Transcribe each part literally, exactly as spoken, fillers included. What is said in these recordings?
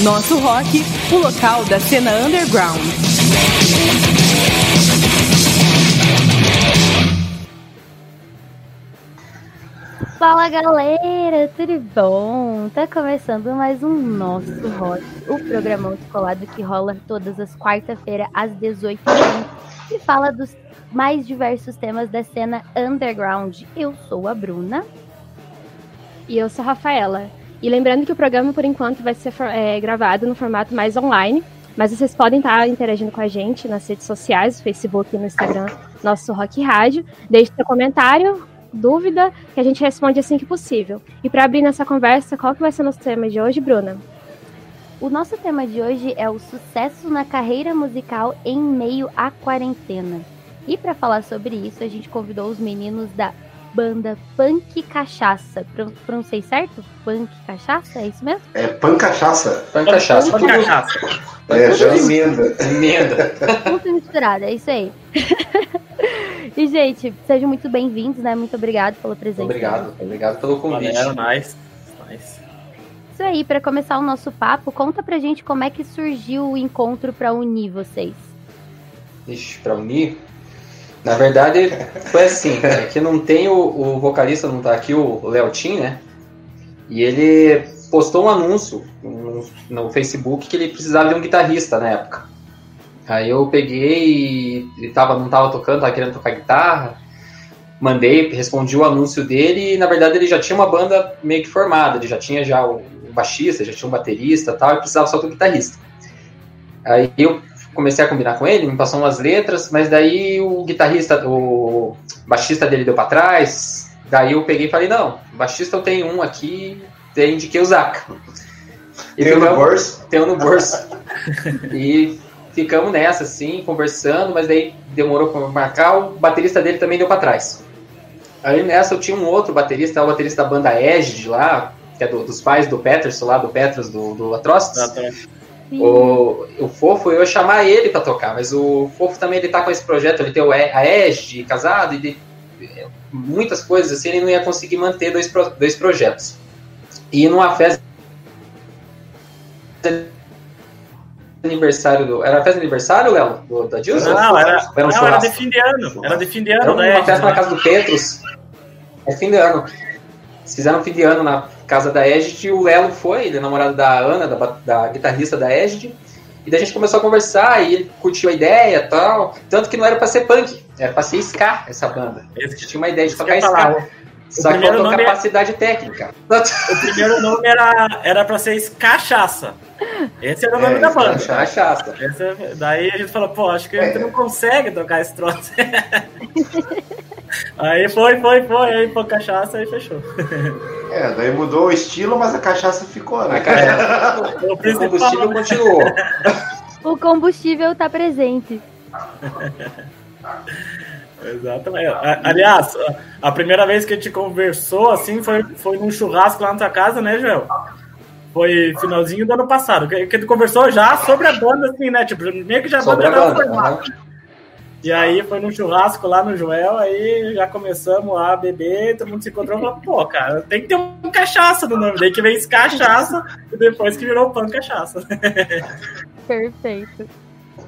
Nosso Rock, o local da cena underground. Fala galera, tudo bom? Tá começando mais um Nosso Rock, o programão descolado que rola todas as quarta-feiras às dezoito horas e fala dos mais diversos temas da cena underground. Eu sou a Bruna. E eu sou a Rafaela. E lembrando que o programa, por enquanto, vai ser é, gravado no formato mais online, mas vocês podem estar interagindo com a gente nas redes sociais, no Facebook e no Instagram, Nosso Rock Rádio. Deixe seu comentário, dúvida, que a gente responde assim que possível. E para abrir nessa conversa, qual que vai ser o nosso tema de hoje, Bruna? O nosso tema de hoje é o sucesso na carreira musical em meio à quarentena. E para falar sobre isso, a gente convidou os meninos da banda Punk Cachaça. Pronunciei certo? Punk Cachaça? É isso mesmo? É Punk Cachaça. Punk Cachaça. Punk Cachaça. É, já emenda. Emenda. Tudo misturado, é isso aí. E, gente, sejam muito bem-vindos, né? Muito obrigado pela presença. Obrigado. Obrigado pelo convite. Valeu, nice. nice. Isso aí, para começar o nosso papo, conta pra gente como é que surgiu o encontro para unir vocês. Ixi, pra unir? Na verdade, foi assim, é que não tem o, o vocalista, não tá aqui, o Léo Tim, né? E ele postou um anúncio no, no Facebook que ele precisava de um guitarrista na época. Aí eu peguei e ele tava, não tava tocando, tava querendo tocar guitarra. Mandei, respondi o anúncio dele e na verdade ele já tinha uma banda meio que formada, ele já tinha já o baixista, já tinha um baterista e tal, e precisava só do guitarrista. Aí eu comecei a combinar com ele, me passou umas letras, mas daí o guitarrista, o baixista dele deu pra trás, daí eu peguei e falei, não, baixista eu tenho um aqui, daí indiquei o Zaca. Tem um no bolso? Tem um no bolso. E ficamos nessa, assim, conversando, mas daí demorou pra marcar, o baterista dele também deu pra trás. Aí nessa eu tinha um outro baterista, o baterista da banda Égide lá, que é do, dos pais do Peterson lá, do Petros, do, do Atrocitus. O, o Fofo, eu ia chamar ele pra tocar, mas o Fofo também ele tá com esse projeto, ele tem o, a Égide casado, e de, muitas coisas assim, ele não ia conseguir manter dois, dois projetos. E numa festa aniversário do... Era a festa de aniversário, Léo? Do, da Dilson? Não, era, era, um não era de fim de ano. Era de fim de ano, era uma né? festa na casa do Petros. É fim de ano. Eles fizeram um fim de ano na casa da Égide e o Lelo foi, ele é namorado da Ana, da, da guitarrista da Égide. E daí a gente começou a conversar e ele curtiu a ideia e tal. Tanto que não era pra ser punk, era pra ser ska essa banda. A gente tinha uma ideia de tocar ska. Só que faltou capacidade é... técnica. O primeiro nome era, era pra ser Cachaça. Esse era o nome é, da banda. Cachaça. Esse, daí a gente falou, pô, acho que a gente não consegue tocar esse troço. Aí foi, foi, foi, aí foi Cachaça e fechou. É, daí mudou o estilo, mas a cachaça ficou, né? A cachaça, o, o combustível continuou. O combustível tá presente. Exatamente. Aliás, a primeira vez que a gente conversou assim foi, foi num churrasco lá na tua casa, né, Joel? Foi finalzinho do ano passado. Que, que a gente conversou já sobre a banda, assim, né? Tipo, meio que já a banda estava formada. E aí foi num churrasco lá no Joel, aí já começamos a beber, todo mundo se encontrou e falou, pô, cara, tem que ter um cachaça no nome. Daí que vem esse Cachaça e depois que virou Punk Cachaça. Perfeito.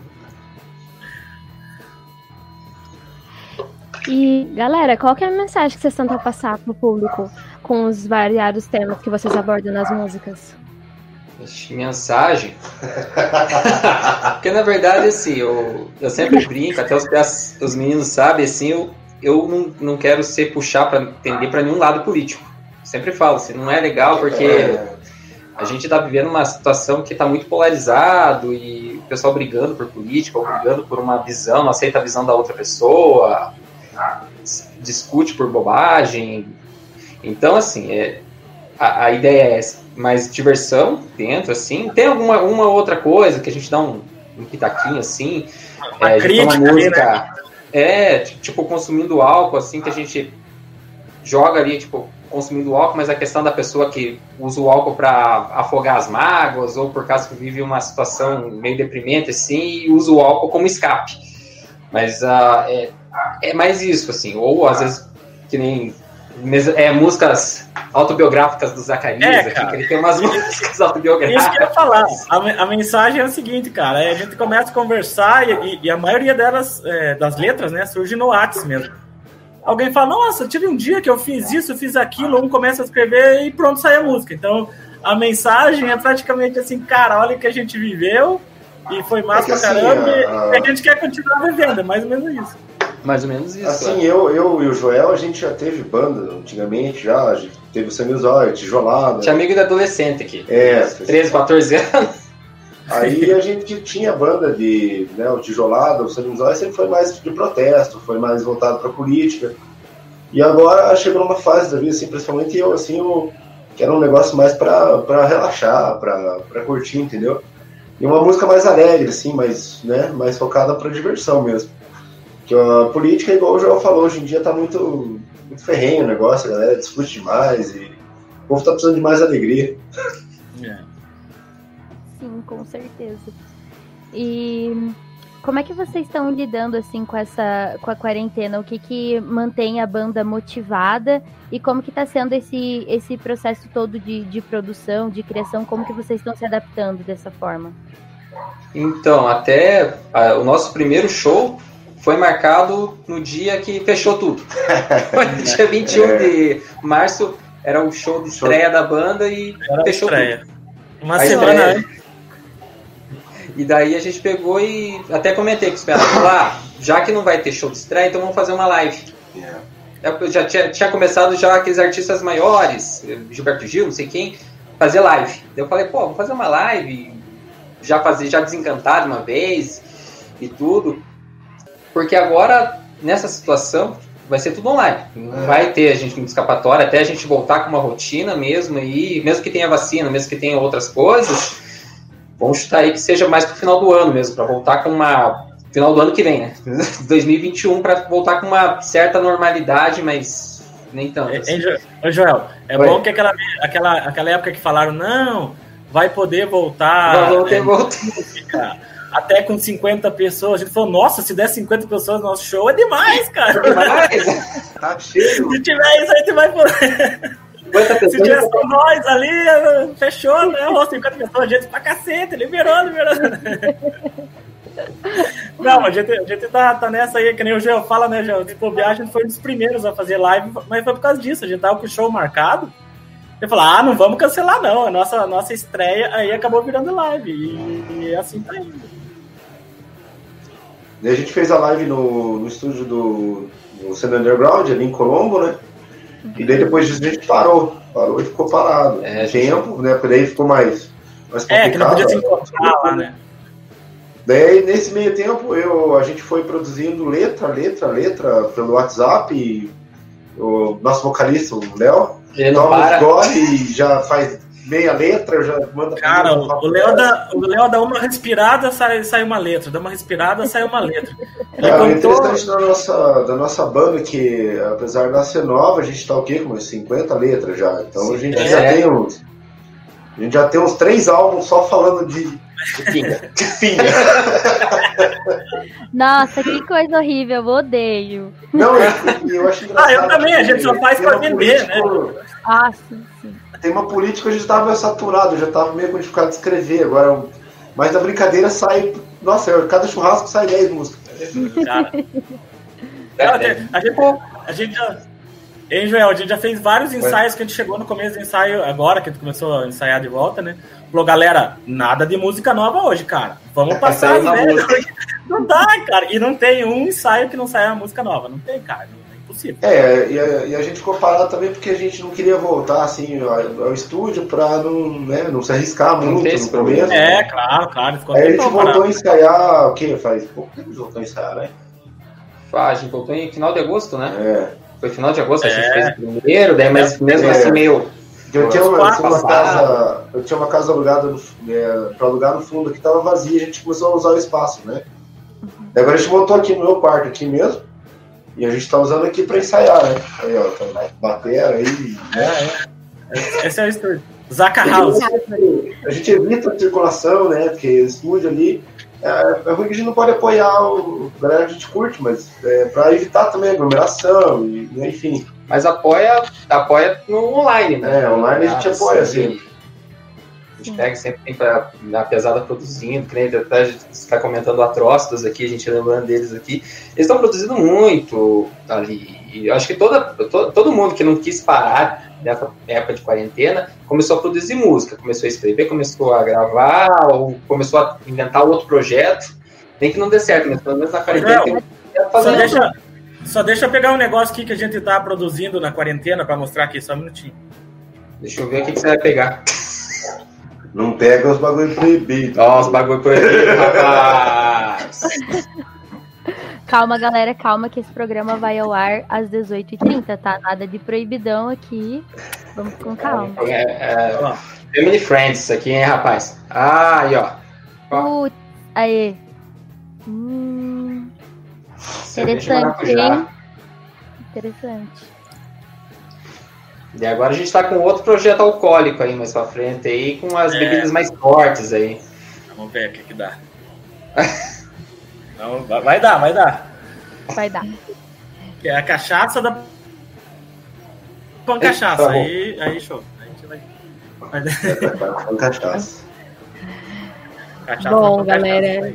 E, galera, qual que é a mensagem que vocês tentam passar pro público com os variados temas que vocês abordam nas músicas? Mensagem? Porque, na verdade, assim, eu, eu sempre brinco, até os, os meninos sabem, assim, eu, eu não, não quero ser puxar para entender para nenhum lado político. Sempre falo, assim, não é legal porque a gente está vivendo uma situação que está muito polarizado e o pessoal brigando por política, ou brigando por uma visão, não aceita a visão da outra pessoa, discute por bobagem. Então, assim, é, a, a ideia é essa, mais diversão dentro, assim. Tem alguma uma outra coisa que a gente dá um, um pitaquinho, assim. Uma é, crítica, uma música, ali, né? É, tipo, consumindo álcool, assim, que a gente joga ali, tipo, consumindo álcool, mas a questão da pessoa que usa o álcool para afogar as mágoas, ou por causa que vive uma situação meio deprimente, assim, e usa o álcool como escape. Mas uh, é, é mais isso, assim, ou às vezes, que nem É, músicas autobiográficas do Zacarias, É, aqui, cara. que ele tem umas músicas autobiográficas. Isso que eu ia falar. A, me- a mensagem é o seguinte, cara. é, A gente começa a conversar e, e- e a maioria delas, é, das letras, né, surge no WhatsApp mesmo. Alguém fala, nossa, tive um dia que eu fiz isso, eu fiz aquilo, um começa a escrever e pronto, sai a música. Então, a mensagem é praticamente assim, cara, olha o que a gente viveu e foi massa É que pra assim, caramba a- e a gente quer continuar vivendo, é mais ou menos isso. Mais ou menos isso. Assim, é. eu, eu e o Joel, a gente já teve banda antigamente, já. A gente teve o Samizóio, Tijolada. Tinha amigo de adolescente aqui. É, treze, quatorze anos. Aí a gente tinha banda de, né, o Tijolada, o Samizóio sempre foi mais de protesto, foi mais voltado pra política. E agora chegou numa fase da vida, assim, principalmente eu, assim, eu, que era um negócio mais pra, pra relaxar, pra, pra curtir, entendeu? E uma música mais alegre, assim, mais, né, mais focada pra diversão mesmo. Que a política, igual o João falou, hoje em dia tá muito, muito ferrenho o negócio, a galera discute demais e o povo tá precisando de mais alegria. É. Sim, com certeza. E como é que vocês estão lidando assim com essa com a quarentena? O que que mantém a banda motivada e como que tá sendo esse esse processo todo de, de produção, de criação? Como que vocês estão se adaptando dessa forma? Então, até a, o nosso primeiro show foi marcado no dia que fechou tudo. Foi no dia vinte e um de março, era o show de estreia da banda e Era a fechou estreia. tudo. Uma A semana estreia. antes. E daí a gente pegou e até comentei com os caras, ah, já que não vai ter show de estreia, então vamos fazer uma live. Eu já tinha, tinha começado já aqueles artistas maiores, Gilberto Gil, não sei quem, fazer live. Daí eu falei, pô, vamos fazer uma live, já fazer, já desencantar de uma vez e tudo. Porque agora, nessa situação, vai ser tudo online. Não vai ter a gente com escapatória, até a gente voltar com uma rotina mesmo, e mesmo que tenha vacina, mesmo que tenha outras coisas, vamos chutar aí que seja mais pro final do ano mesmo, para voltar com uma... Final do ano que vem, né? dois mil e vinte e um, para voltar com uma certa normalidade, mas nem tanto. Assim. Hein, Jo- Ô, Joel, é Oi. bom que aquela, aquela, aquela época que falaram, não, vai poder voltar... Vai voltar, é, volta. música até com cinquenta pessoas. A gente falou, nossa, se der cinquenta pessoas no nosso show, é demais, cara. Mas, Tá cheio. Se tiver isso aí, tu vai poder. Se tiver só nós ali, fechou, né? Ô, cinquenta pessoas, gente pra cacete, liberou, liberou. Não, a gente, a gente tá, tá nessa aí, que nem o Geo fala, né, Geo? Tipo, a gente foi um dos primeiros a fazer live, mas foi por causa disso. A gente tava com o show marcado. Eu falei, ah, não vamos cancelar, não. A nossa, nossa estreia aí acabou virando live. E, e assim tá indo. E a gente fez a live no, no estúdio do, do Cena Underground, ali em Colombo, né? E daí depois disso a gente parou. Parou e ficou parado. É, Um tempo, né? Porque daí ficou mais, mais complicado. É, que não podia se encontrar lá, né? Daí, nesse meio tempo, eu, a gente foi produzindo letra, letra, letra pelo WhatsApp. E o nosso vocalista, o Léo, ele não toma para. uns gole e já faz meia letra, já manda... Cara, o o Léo dá, o Léo dá uma respirada, sai, sai uma letra. Dá uma respirada, sai uma letra. Ele É, o contou... interessante da nossa, da nossa banda que, apesar de ela ser nova, a gente tá o quê? Com umas cinquenta letras já. Então a gente É. já tem uns. A gente já tem uns três álbuns só falando de Pinga. de pinga. Nossa, que coisa horrível, eu odeio. Não, eu, eu acho engraçado. Ah, eu também, a gente só faz tem pra uma vender, política- Ah, sim, sim. Tem uma política que a gente tava saturado, já tava meio codificado de escrever. Agora, mas da brincadeira sai. Nossa, cada churrasco sai dez músicas. Cara. Não, a gente- a gente, a gente já. Hein, Joel, a gente já fez vários ensaios que a gente chegou no começo do ensaio, agora que a gente começou a ensaiar de volta, né? Falou, galera, nada de música nova hoje, cara. Vamos passar as Saiu na velhas. música. Não dá, cara. E não tem um ensaio que não saia uma música nova. Não tem, cara. É impossível. É, e a, e a gente ficou parado também porque a gente não queria voltar assim ao, ao estúdio pra não, né, não se arriscar Não muito ter no esse começo. problema. É, claro, claro. Ficou Aí a bem gente parado. voltou a ensaiar, o quê? Faz pouco tempo que a gente voltou a ensaiar, né? Ah, a gente voltou em final de agosto, né? É. Foi final de agosto, a gente É. fez o primeiro, daí, mas mesmo É. assim meio... Eu tinha, uma, eu, tinha uma Passado. casa, eu tinha uma casa alugada no, é, pra alugar no fundo que tava vazia, a gente começou a usar o espaço, né? Daí agora a gente voltou aqui no meu quarto aqui mesmo, e a gente tá usando aqui pra ensaiar, né? Aí, ó, tá batera aí, né? Esse é o estúdio. Zaca House. A gente evita a circulação, né? Porque estúdio ali. É, é ruim que a gente não pode apoiar o a galera que a gente curte, mas é para evitar também aglomeração, e, enfim. Mas apoia, apoia no online, né? É, online a gente ah, apoia, sim. A gente pega sempre tem pra, na pesada produzindo, que nem até a gente está comentando Atrocitos aqui, a gente lembrando deles aqui. Eles estão produzindo muito ali. E eu acho que toda, todo, todo mundo que não quis parar nessa época de quarentena começou a produzir música, começou a escrever, começou a gravar, ou começou a inventar outro projeto. Nem que não dê certo, mas pelo menos na quarentena tem só deixa, só deixa eu pegar um negócio aqui que a gente está produzindo na quarentena para mostrar aqui, só um minutinho. Deixa eu ver o que, que você vai pegar. Não pega os bagulho proibidos. Ó, os bagulho proibidos, rapaz. Calma, galera, calma que esse programa vai ao ar às dezoito e trinta, tá? Nada de proibidão aqui. Vamos com calma. É, é, Family Friends isso aqui, hein, rapaz? Ah, aí, ó. Putz, aí. Hum, interessante, hein? Interessante. E agora a gente tá com outro projeto alcoólico aí mais pra frente aí, com as é. bebidas mais fortes aí. Vamos ver o que que dá. Não, vai dar, vai dar. Vai dar. Que é a cachaça da... Com cachaça, tá aí, aí show. A gente vai... Com cachaça. cachaça Bom, galera.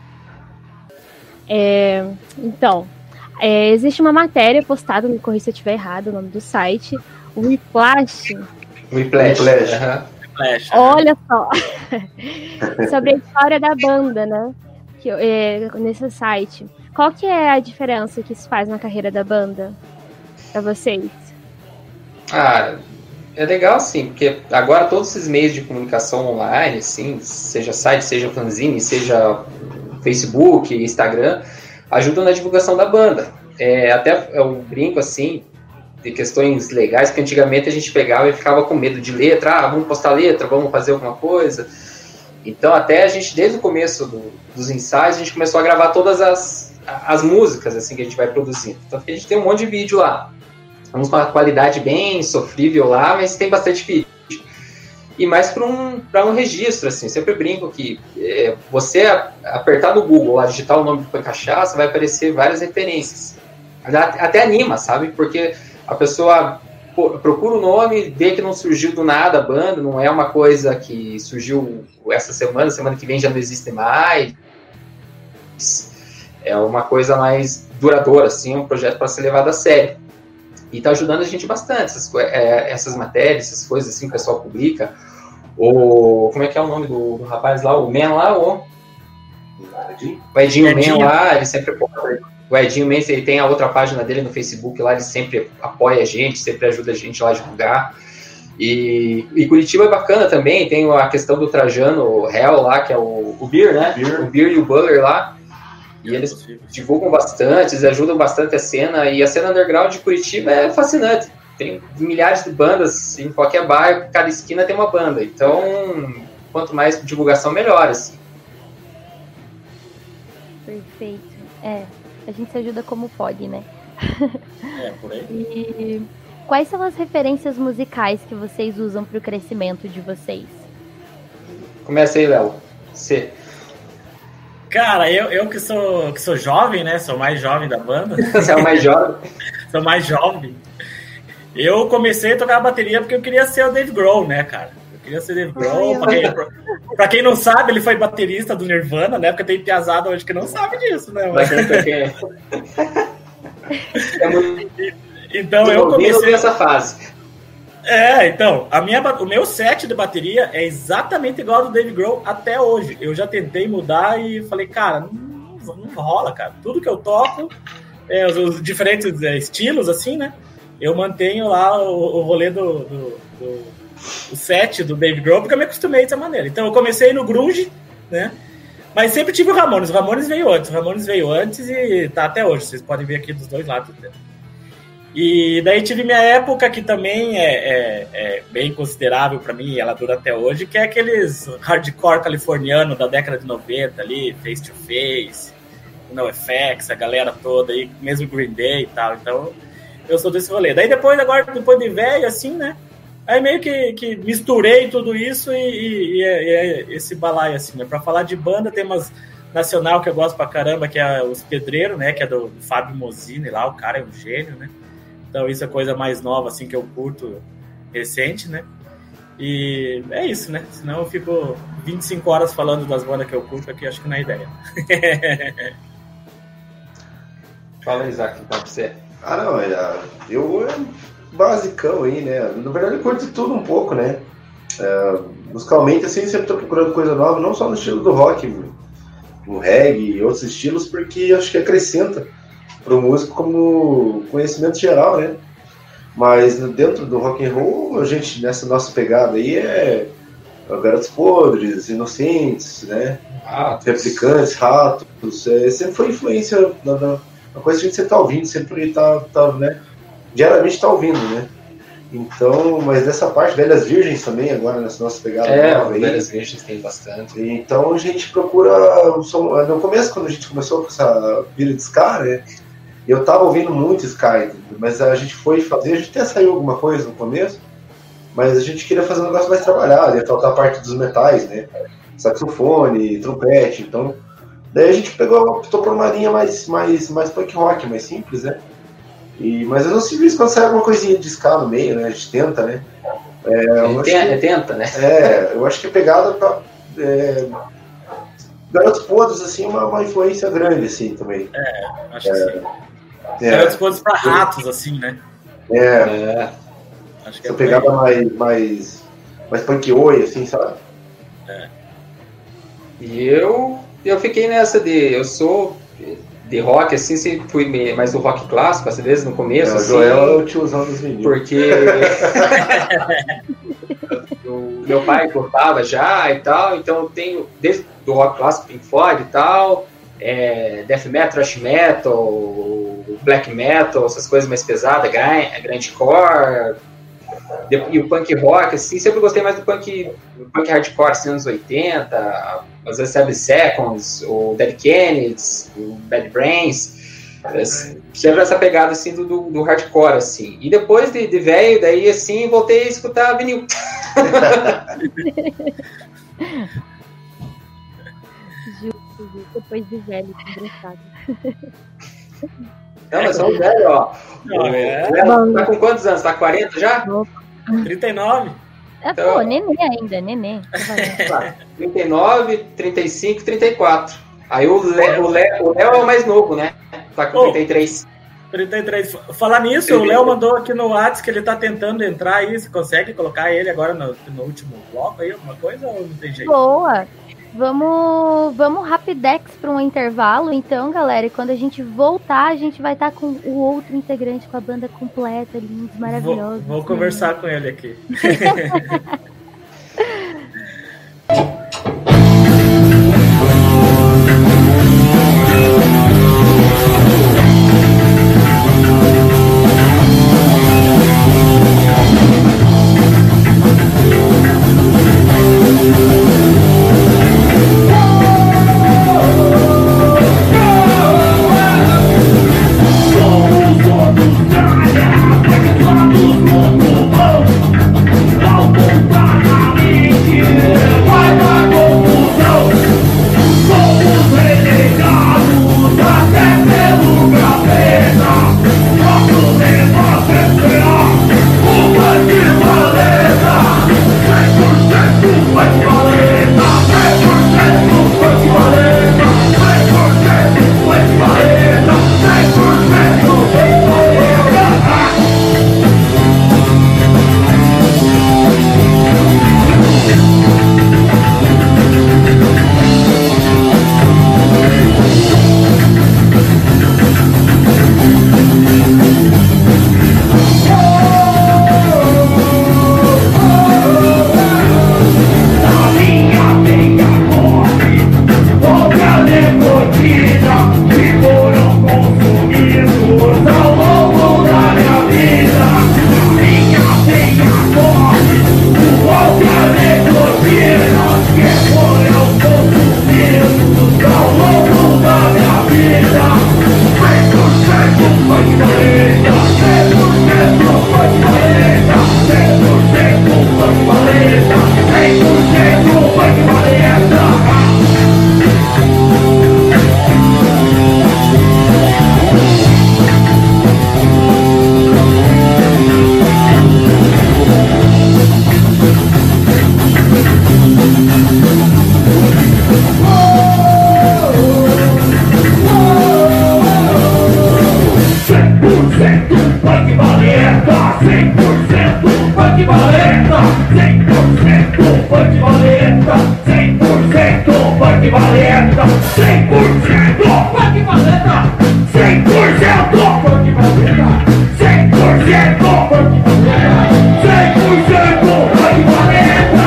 É, então, é, existe uma matéria postada, me corrija se eu estiver errado, o nome do site... Whiplash. Whiplash. Whiplash. Olha só. Sobre a história da banda, né? Que, é, nesse site. Qual que é a diferença que isso faz na carreira da banda? Pra vocês? Ah, é legal sim, porque agora todos esses meios de comunicação online, assim, seja site, seja fanzine, seja Facebook, Instagram, ajudam na divulgação da banda. É, até eu brinco assim, de questões legais, que antigamente a gente pegava e ficava com medo de letra, ah, vamos postar letra, vamos fazer alguma coisa. Então até a gente, desde o começo do, dos ensaios, a gente começou a gravar todas as, as músicas assim, que a gente vai produzindo. Então a gente tem um monte de vídeo lá. Vamos com uma qualidade bem sofrível lá, mas tem bastante vídeo. E mais para um, para um registro, assim, sempre brinco que é, você apertar no Google, lá, digitar o nome do Cachaça, vai aparecer várias referências. Até anima, sabe? Porque a pessoa procura o nome, vê que não surgiu do nada a banda, não é uma coisa que surgiu essa semana, semana que vem já não existe mais. É uma coisa mais duradoura, assim, um projeto para ser levado a sério. E está ajudando a gente bastante, essas, é, essas matérias, essas coisas assim que o pessoal publica. O, como é que é o nome do, do rapaz lá? O Man lá, o... O Edinho, Edinho. Man lá, ele sempre... O Edinho Man, ele tem a outra página dele no Facebook lá, ele sempre apoia a gente, sempre ajuda a gente lá a divulgar. E, e Curitiba é bacana também, tem a questão do Trajano Hell lá, que é o, o Beer, né? Beer. O Beer e o Buller lá. E eles divulgam bastante, eles ajudam bastante a cena. E a cena underground de Curitiba é fascinante. Tem milhares de bandas em qualquer bairro, cada esquina tem uma banda. Então, quanto mais divulgação, melhor, assim. Perfeito. É, a gente se ajuda como pode, né? É, por aí. E quais são as referências musicais que vocês usam para o crescimento de vocês? Começa aí, Léo. Você... Cara, eu, eu que, sou, que sou jovem, né? Sou mais jovem da banda. Você é o mais jovem? Sou mais jovem. Eu comecei a tocar bateria porque eu queria ser o Dave Grohl, né, cara? Eu queria ser Dave Grohl. Pra quem, pra, pra quem não sabe, ele foi baterista do Nirvana, né? Porque tem piazada hoje que não sabe disso, né? Mas... é muito... Então eu comecei nessa fase. É, então, a minha, o meu set de bateria é exatamente igual ao do Dave Grohl até hoje. Eu já tentei mudar e falei, cara, não, não, não rola, cara. Tudo que eu toco, é, os, os diferentes é, estilos, assim, né? Eu mantenho lá o, o rolê do, do, do o set do Dave Grohl, porque eu me acostumei dessa maneira. Então eu comecei no grunge, né? Mas sempre tive o Ramones. O Ramones veio antes. O Ramones veio antes e tá até hoje. Vocês podem ver aqui dos dois lados. E daí tive minha época que também é, é, é bem considerável pra mim, e ela dura até hoje, que é aqueles hardcore californiano da década de noventa ali, Face to Face, NoFX, a galera toda aí, mesmo Green Day e tal. Então, eu sou desse rolê. Daí depois, agora, depois de velho, assim, né, Aí meio que, que misturei tudo isso e, e, e, é, e é esse balaio, assim, né? Pra falar de banda, tem umas nacional que eu gosto pra caramba, que é Os Pedreiros, né? Que é do, do Fábio Mozini lá, o cara é um gênio, né? Então isso é coisa mais nova, assim, que eu curto, recente, né? E é isso, né? Senão eu fico vinte e cinco horas falando das bandas que eu curto aqui, acho que não é ideia. Fala, Isaac, então, pra você. Ah, não, é, eu é basicão aí, né? Na verdade, eu curto tudo um pouco, né? É, musicalmente, assim, sempre tô procurando coisa nova, não só no estilo do rock, no reggae e outros estilos, porque acho que acrescenta pro músico como conhecimento geral, né? Mas dentro do rock and roll, a gente, nessa nossa pegada aí, é Garotos Podres, Inocentes, né? Ratos. Replicantes, Ratos, é, sempre foi influência na, na, na coisa que a gente sempre tá ouvindo, sempre tá, tá, né? Diariamente tá ouvindo, né? Então, mas dessa parte, Velhas Virgens também, agora nessa nossa pegada é, nova aí. Velhas Virgens tem bastante. Então a gente procura, no começo, quando a gente começou com essa vida de ska, né? Eu tava ouvindo muito ska, mas a gente foi fazer, a gente até saiu alguma coisa no começo, mas a gente queria fazer um negócio mais trabalhado, ia faltar a parte dos metais, né? Saxofone, trompete, então... Daí a gente pegou, optou por uma linha mais, mais, mais punk rock, mais simples, né? E, mas eu não sei se quando sai alguma coisinha de ska no meio, né? A gente tenta, né? É, eu acho tenta, que, tenta, né? É, eu acho que a pegada pra... É, Garotos Podres, assim, uma, uma influência grande, assim, também. É, acho é, que sim. É, Garotos Podres pra ratos, assim, né? É, É. Acho que essa é pegada mais, mais, mais punk oi, assim, sabe? É. E eu, eu fiquei nessa de... Eu sou de rock, assim, sempre fui meio, mais do rock clássico, às vezes, no começo, É, o assim. Joel é o tiozão dos meninos. Porque... o meu pai gostava já e tal, então eu tenho, desde do rock clássico, Pink Floyd e tal, é, death metal, thrash metal, black metal, essas coisas mais pesadas, grindcore, e o punk rock, assim, sempre gostei mais do punk, do punk hardcore, assim, anos oitenta, às vezes Seven Seconds, o Dead Kennedys, o Bad Brains, sempre essa pegada, assim, do, do, do hardcore, assim. E depois de, de velho, daí, assim, voltei a escutar vinil. Justo, justo, depois de velho, que engraçado. Não, mas são velho, ó. Não, é. Léo, tá com quantos anos? Tá com quarenta já? trinta e nove. É, Então- pô, neném ainda, neném. Tá. trinta e nove, trinta e cinco, trinta e quatro. Aí o Léo, o Léo, o Léo é o mais novo, né? Tá com Oh. trinta e três. trinta e três. Falar nisso, o Léo mandou aqui no WhatsApp que ele tá tentando entrar aí. Você consegue colocar ele agora no, no último bloco aí, alguma coisa, ou não tem jeito? Boa! Vamos, vamos rapidex para um intervalo, então, galera. E quando a gente voltar, a gente vai estar com o outro integrante, com a banda completa, lindos, maravilhosos. Vou, vou conversar com ele aqui. Punk Valeta, cem por cento Punk Valeta, cem por cento Punk Valeta, cem por cento Punk Valeta, cem por cento Punk Valeta, cem por cento Punk Valeta, cem por cento Punk Valeta, cem por cento Punk Valeta.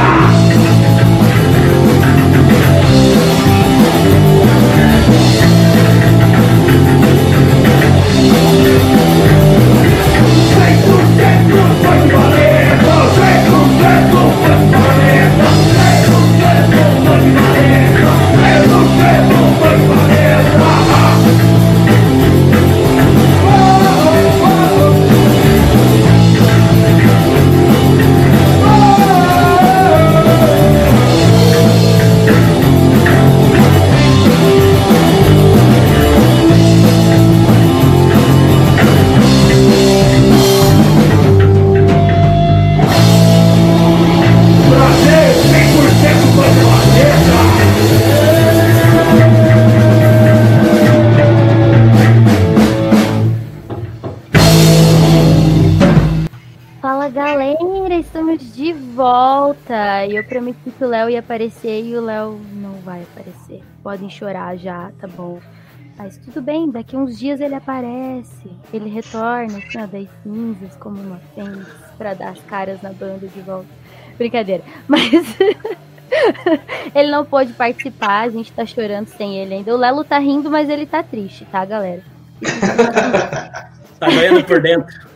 De volta, e eu prometi que o Léo ia aparecer e o Léo não vai aparecer. Podem chorar já, tá bom. Mas tudo bem, daqui uns dias ele aparece. Ele retorna assim, ó, das cinzas como uma fênix pra dar as caras na banda de volta. Brincadeira, mas ele não pôde participar, a gente tá chorando sem ele ainda. O Lelo tá rindo, mas ele tá triste, tá, galera? Tá doendo por dentro.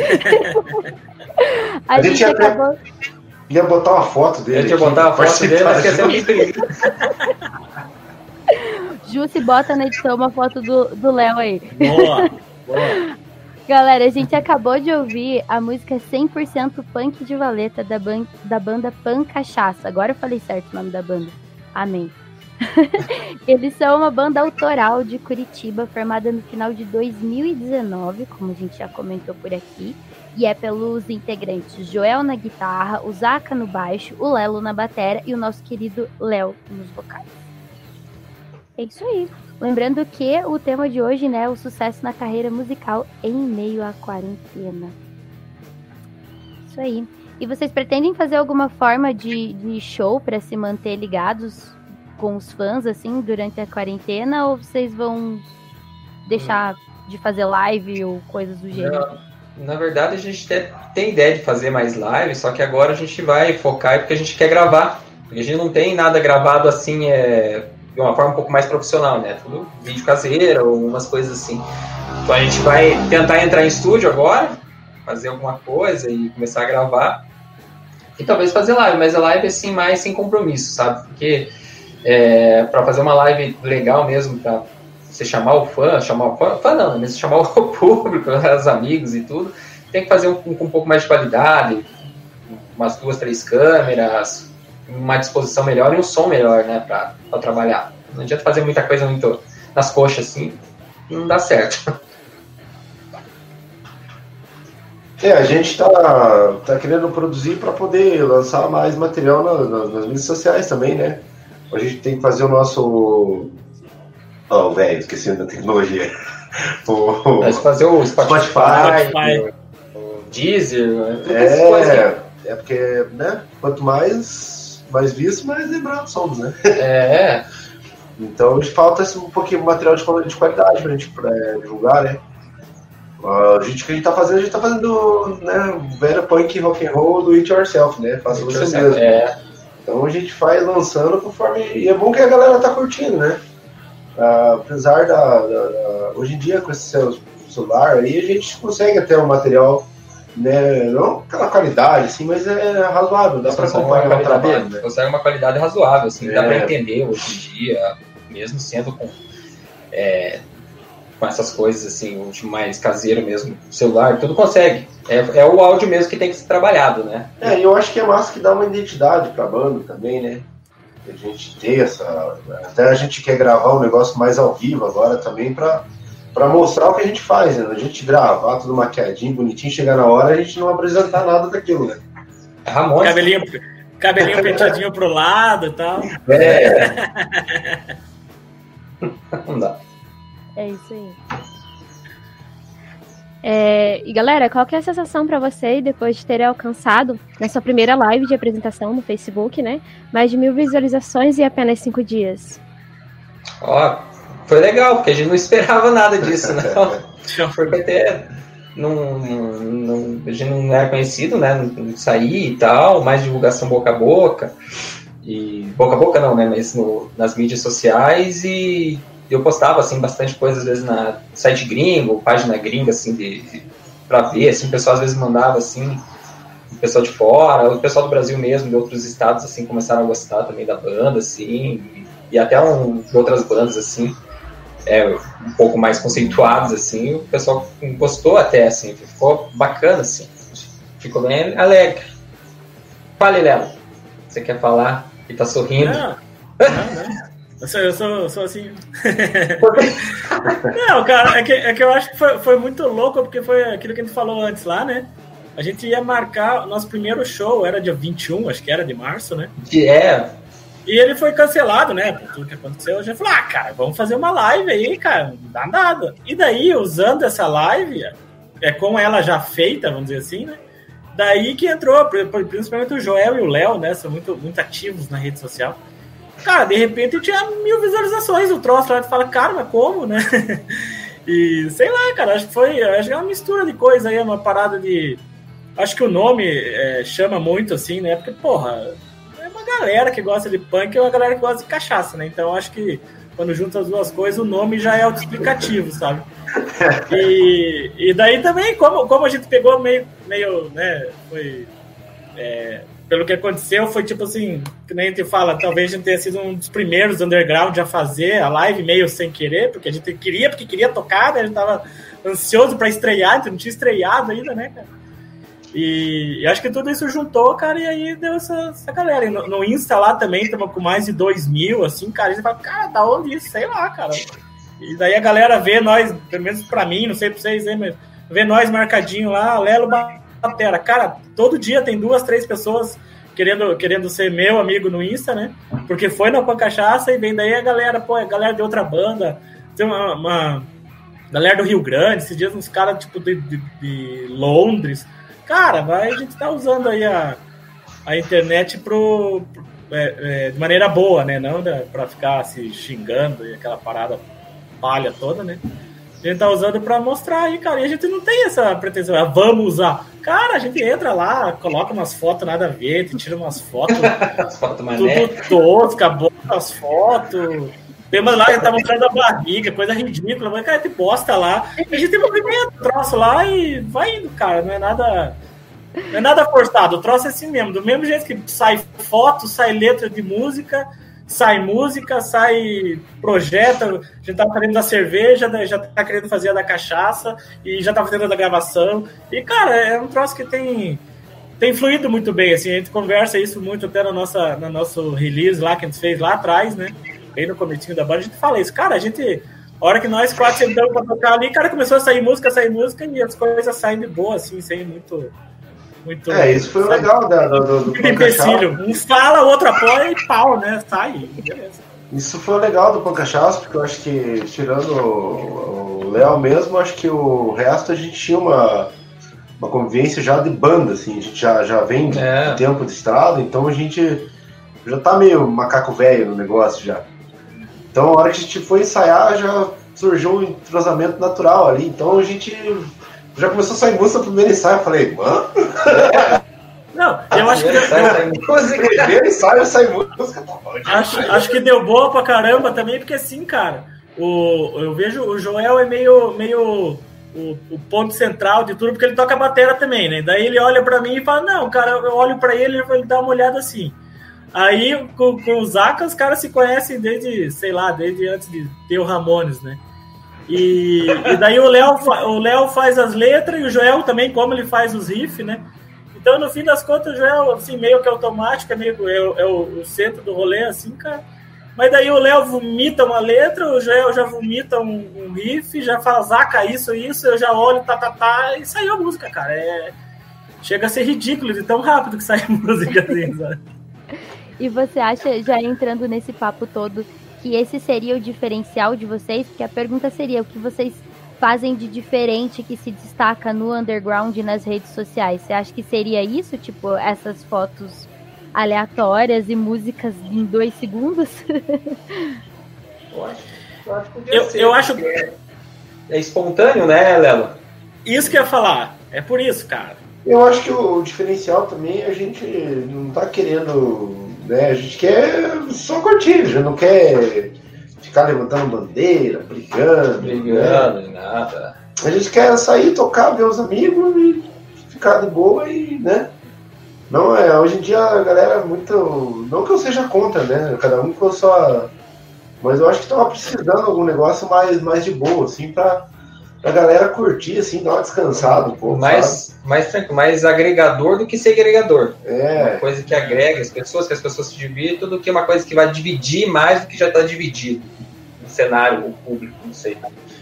A, a gente, gente acabou... ia botar uma foto dele. A gente ia botar uma foto dele, mas esqueceu de Ju, se bota na edição uma foto do, do Léo aí. Boa, boa. Galera, a gente acabou de ouvir a música cem por cento Punk de Valeta da, ban- da banda Pan Cachaça. Agora eu falei certo o nome da banda. Amém. Eles são uma banda autoral de Curitiba, formada no final de dois mil e dezenove, como a gente já comentou por aqui, e é pelos integrantes Joel na guitarra, o Zaca no baixo, o Lelo na batera e o nosso querido Léo nos vocais. É isso aí. Lembrando que o tema de hoje, né, é o sucesso na carreira musical em meio à quarentena. Isso aí. E vocês pretendem fazer alguma forma de, de show para se manter ligados com os fãs, assim, durante a quarentena, ou vocês vão deixar de fazer live ou coisas do gênero? Não, na verdade, a gente tem, tem ideia de fazer mais live, só que agora a gente vai focar porque a gente quer gravar. Porque a gente não tem nada gravado assim, é, de uma forma um pouco mais profissional, né? Tudo vídeo caseiro ou umas coisas assim. Então a gente vai tentar entrar em estúdio agora, fazer alguma coisa e começar a gravar. E talvez fazer live, mas a live assim mais sem compromisso, sabe? Porque é, para fazer uma live legal mesmo, para você chamar o fã, chamar o fã, fã não, mas chamar o público, os amigos e tudo, tem que fazer um, com um pouco mais de qualidade, umas duas, três câmeras, uma disposição melhor e um som melhor, né, para trabalhar. Não adianta fazer muita coisa muito nas coxas assim, não dá certo. É, a gente tá, tá querendo produzir para poder lançar mais material na, na, nas mídias sociais também, né? A gente tem que fazer o nosso... Ó, oh, velho, esqueci da tecnologia. O... Mas fazer o Spotify, Spotify. O, o Deezer, é, é porque, né, quanto mais, mais visto, mais lembrados somos, né? É. Então, falta esse, um pouquinho de material de, de qualidade pra gente pra, é, divulgar, né? A gente, o que a gente tá fazendo, a gente tá fazendo, né, velho punk rock and roll do it yourself, né? Faça você mesmo. É. Então a gente vai lançando conforme... E é bom que a galera tá curtindo, né? Uh, apesar da, da, da... Hoje em dia, com esse celular aí, a gente consegue até um material, né? Não aquela qualidade, assim, mas é razoável. Dá pra acompanhar o trabalho, né? Consegue uma qualidade razoável, assim. É. Dá pra entender hoje em dia, mesmo sendo com... É, com essas coisas, assim, o mais caseiro mesmo, celular, tudo consegue. É, é o áudio mesmo que tem que ser trabalhado, né? É, e eu acho que é massa que dá uma identidade pra banda também, né? A gente ter essa... Até a gente quer gravar um negócio mais ao vivo agora também pra, pra mostrar o que a gente faz, né? A gente gravar tudo maquiadinho, bonitinho, chegar na hora a gente não apresentar nada daquilo, né? Ramon. Cabelinho, cabelinho penteadinho pro lado e tal. É. Não dá. É isso aí. É, e galera, qual que é a sensação para vocês depois de terem alcançado na sua primeira live de apresentação no Facebook, né? Mais de mil visualizações em apenas cinco dias. Ó, foi legal, porque a gente não esperava nada disso, né? Porque até não, não, a gente não era conhecido, né? Não saía e tal, mais divulgação boca a boca. E boca a boca não, né? Mas no, nas mídias sociais e eu postava, assim, bastante coisa, às vezes, na site gringo, página gringa, assim, de, de, pra ver, assim, o pessoal às vezes mandava, assim, o pessoal de fora, o pessoal do Brasil mesmo, de outros estados, assim, começaram a gostar também da banda, assim, e, e até um, de outras bandas, assim, é, um pouco mais conceituadas, assim, o pessoal gostou até, assim, ficou bacana, assim, ficou bem alegre. Fale, Léo, você quer falar e tá sorrindo? Não, não, não. Eu sou, eu sou, eu sou assim. Não, cara, é que, é que eu acho que foi, foi muito louco, porque foi aquilo que a gente falou antes lá, né? A gente ia marcar o nosso primeiro show, era dia vinte e um, acho que era de março, né? É. E ele foi cancelado, né? Por tudo que aconteceu. A gente falou, ah, cara, vamos fazer uma live aí, cara, não dá nada. E daí, usando essa live, é com ela já feita, vamos dizer assim, né? Daí que entrou, principalmente o Joel e o Léo, né? São muito, muito ativos na rede social. Cara, de repente tinha mil visualizações o troço lá, tu fala, cara, mas como, né? E sei lá, cara, acho que foi, acho que é uma mistura de coisa aí, uma parada de... Acho que o nome é, chama muito, assim, né? Porque, porra, é uma galera que gosta de punk e uma galera que gosta de cachaça, né? Então acho que quando junta as duas coisas, o nome já é autoexplicativo, sabe? E, e daí também, como, como a gente pegou meio, meio né, foi... É, pelo que aconteceu, foi tipo assim, que nem a gente fala, talvez a gente tenha sido um dos primeiros underground a fazer a live meio sem querer, porque a gente queria, porque queria tocar, né? A gente tava ansioso pra estrear, a gente não tinha estreado ainda, né, cara? E, e acho que tudo isso juntou, cara, e aí deu essa, essa galera. E no, no Insta lá também, estamos com mais de dois mil, assim, cara, a gente fala, cara, da onde isso? Sei lá, cara. E daí a galera vê nós, pelo menos pra mim, não sei pra vocês, né, mas vê nós marcadinho lá, Lelo Batera. Cara, todo dia tem duas, três pessoas querendo, querendo ser meu amigo no Insta, né? Porque foi na Pão Cachaça e vem daí a galera, pô, a galera de outra banda, tem uma, uma galera do Rio Grande, esses dias uns caras, tipo, de, de, de Londres. Cara, vai, a gente tá usando aí a, a internet pro, pro, é, é, de maneira boa, né? Não da, pra ficar se xingando e aquela parada palha toda, né? A gente tá usando pra mostrar aí, cara, e a gente não tem essa pretensão, ah, vamos usar. Cara, a gente entra lá, coloca umas fotos nada a ver, tira umas fotos tudo tosca, bota as fotos. Tem uma lá que tá mostrando a barriga, coisa ridícula, mas cara, a gente posta lá, a gente movimenta o troço lá e vai indo, cara, não é nada... Não é nada forçado, o troço é assim mesmo, do mesmo jeito que sai foto, sai letra de música, sai música, sai projeto, a gente tá querendo da cerveja, já tá querendo fazer a da cachaça e já tá fazendo a da gravação. E, cara, é um troço que tem, tem fluído muito bem, assim, a gente conversa isso muito até na nossa, no nosso release lá, que a gente fez lá atrás, né? Bem no comecinho da banda, a gente fala isso. Cara, a gente, a hora que nós quatro sentamos pra tocar ali, cara, começou a sair música, sair música e as coisas saem de boa, assim, sem muito... Muito, é, isso foi sabe? Legal da, do, do, do empecilho. Um fala, o outro apoia e pau, né? Sai. Beleza. Isso foi legal do Pão Cachaça, porque eu acho que, tirando o Léo mesmo, acho que o resto a gente tinha uma, uma convivência já de banda, assim, a gente já, já vem de é. tempo de estrada, então a gente já tá meio macaco velho no negócio já. Então a hora que a gente foi ensaiar, já surgiu um entrosamento natural ali, então a gente... Já começou a sair música no primeiro ensaio, eu falei, mano? Não, eu acho que deu... Primeiro ensaio, sai música, tá bom. Acho, acho que deu boa pra caramba também, porque assim, cara, o, eu vejo o Joel é meio, meio o, o ponto central de tudo, porque ele toca bateria também, né? Daí ele olha pra mim e fala, não, cara, eu olho pra ele e ele dá uma olhada assim. Aí, com, com o Zaca, os caras se conhecem desde, sei lá, desde antes de ter o Ramones, né? E, e daí o Léo o Léo faz as letras e o Joel também, como ele faz os riffs, né? Então, no fim das contas, o Joel, assim, meio que automático, é, meio, é, é o, o centro do rolê, assim, cara. Mas daí o Léo vomita uma letra, o Joel já vomita um, um riff, já fala, Zaca, isso, isso, eu já olho, tá, tá, tá, e saiu a música, cara. É, chega a ser ridículo de tão rápido que sai a música, assim, sabe? E você acha, já entrando nesse papo todo, que esse seria o diferencial de vocês? Porque a pergunta seria o que vocês fazem de diferente que se destaca no underground e nas redes sociais? Você acha que seria isso? Tipo, essas fotos aleatórias e músicas em dois segundos? Eu acho, eu acho que podia Eu, ser, eu acho porque é, é espontâneo, né, Lelo? isso que eu ia falar. É por isso, cara. Eu acho que o diferencial também a gente não tá querendo, né? A gente quer só curtir, a gente não quer ficar levantando bandeira, brigando. Brigando, né? nada. A gente quer sair, tocar, ver os amigos e ficar de boa e, né? Não, é, hoje em dia a galera é muito. Não que eu seja contra, né? Cada um com a sua. Mas eu acho que tava precisando de algum negócio mais, mais de boa, assim, pra, pra galera curtir, assim, dar uma descansada um pouco. Mais, mais tranquilo, mais agregador do que segregador. É. Uma coisa que agrega as pessoas, que as pessoas se dividam, do que uma coisa que vai dividir mais do que já está dividido no cenário, o público, não sei.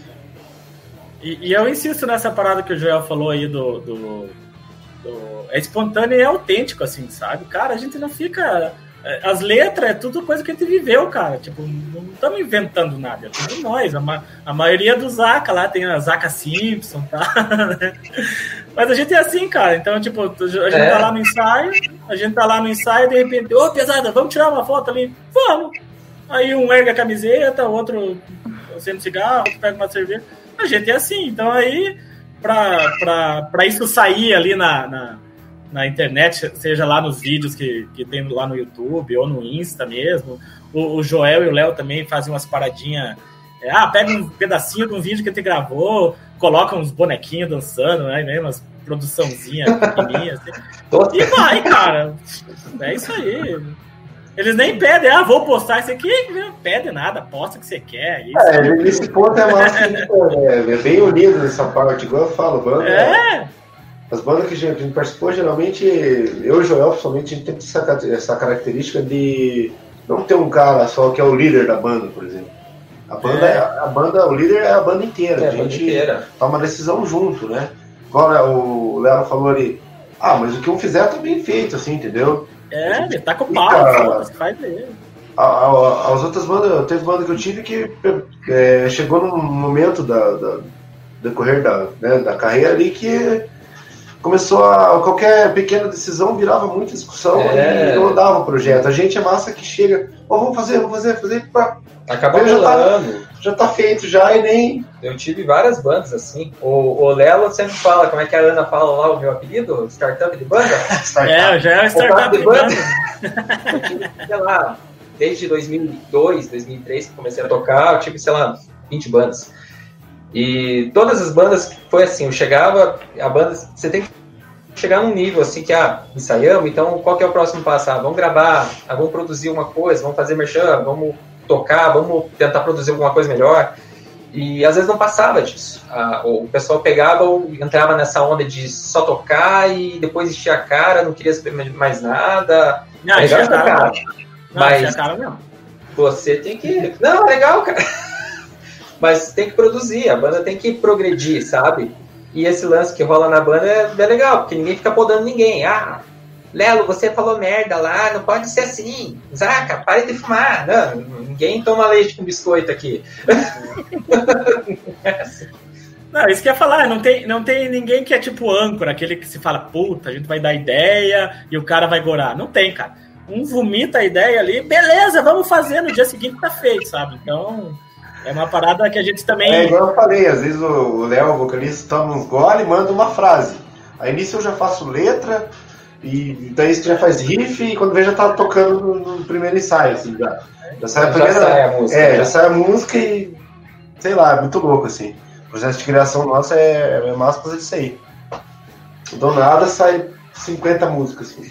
E, e eu insisto nessa parada que o Joel falou aí do, do, do... É espontâneo e é autêntico, assim, sabe? Cara, a gente não fica... As letras é tudo coisa que a gente viveu, cara. Tipo, não estamos inventando nada, é tudo nós. A, ma- a maioria do Zaca lá tem a Zaca Simpson, tá? Mas a gente é assim, cara. Então, tipo, a gente É. tá lá no ensaio, a gente tá lá no ensaio e de repente, ô, pesada, vamos tirar uma foto ali? Vamos! Aí um ergue a camiseta, o outro acende um cigarro, outro pega uma cerveja. A gente é assim. Então aí, pra, pra, pra isso sair ali na... na na internet, seja lá nos vídeos que, que tem lá no YouTube ou no Insta mesmo. O, o Joel e o Léo também fazem umas paradinhas. É, ah, pega um pedacinho de um vídeo que a gente gravou, coloca uns bonequinhos dançando, né? Mesmo, umas produçãozinhas pequenininhas. Assim. E vai, cara. É isso aí. Eles nem pedem, ah, vou postar isso aqui. Não pede nada, posta o que você quer. Isso. É, nesse ponto é massa, é, é bem unido nessa parte, igual eu falo, banda. É. As bandas que a gente participou, geralmente, eu e o Joel, principalmente, a gente tem essa, essa característica de não ter um cara só que é o líder da banda, por exemplo. A banda, é. a banda o líder é a banda inteira. É, a a banda gente inteira. toma uma decisão junto, né? Agora o Léo falou ali, ah, mas o que um fizer tá bem feito, assim, entendeu? É, ele tá com o Fica- pau, faz dele. A- a- As outras bandas, teve banda que eu tive que é, chegou num momento da, da decorrer da, né, da carreira ali que começou a. Qualquer pequena decisão virava muita discussão É. e não andava o projeto. A gente é massa que chega, ó, vamos fazer, vamos fazer, fazer, pá, Acaba Eu já tá- rolando. já tá feito já e nem. Eu tive várias bandas assim. O, o Lelo sempre fala, como é que a Ana fala lá o meu apelido? Startup de banda? É, já é o startup de banda. Eu tive, sei lá, desde dois mil e dois, dois mil e três que comecei a tocar, eu tive, sei lá, vinte bandas. E todas as bandas foi assim, eu chegava, a banda, você tem que chegar num nível assim que, ah, ensaiamos, então qual que é o próximo passo? Ah, vamos gravar, ah, vamos produzir uma coisa, vamos fazer merchan, vamos tocar, vamos tentar produzir alguma coisa melhor. E às vezes não passava disso. Ah, o pessoal pegava ou entrava nessa onda de só tocar e depois enchia a cara, não queria saber mais nada. Não, legal enchia a cara tocar, não. Não, mas enchia a cara não. você tem que... Não, legal, cara. Mas tem que produzir, a banda tem que progredir, sabe? E esse lance que rola na banda é, é legal, porque ninguém fica podando ninguém. Ah, Lelo, você falou merda lá, não pode ser assim. Zaca, pare de fumar. Não, ninguém toma leite com biscoito aqui. Não, isso que eu ia falar, não tem, não tem ninguém que é tipo âncora, aquele que se fala, puta, a gente vai dar ideia e o cara vai gorar. Não tem, cara. Um vomita a ideia ali, beleza, vamos fazer, no dia seguinte tá feito, sabe? Então, é uma parada que a gente também... É igual eu falei, às vezes o Léo, o vocalista, toma uns gole e manda uma frase. Aí nisso eu já faço letra, e daí você já faz riff, e quando vê já tá tocando no, no primeiro ensaio, assim, já. Já sai a Já primeira. sai a música, É, já. já sai a música e. Sei lá, é muito louco, assim. O processo de criação nosso é, é massa fazer isso aí. Do nada sai cinquenta músicas, assim.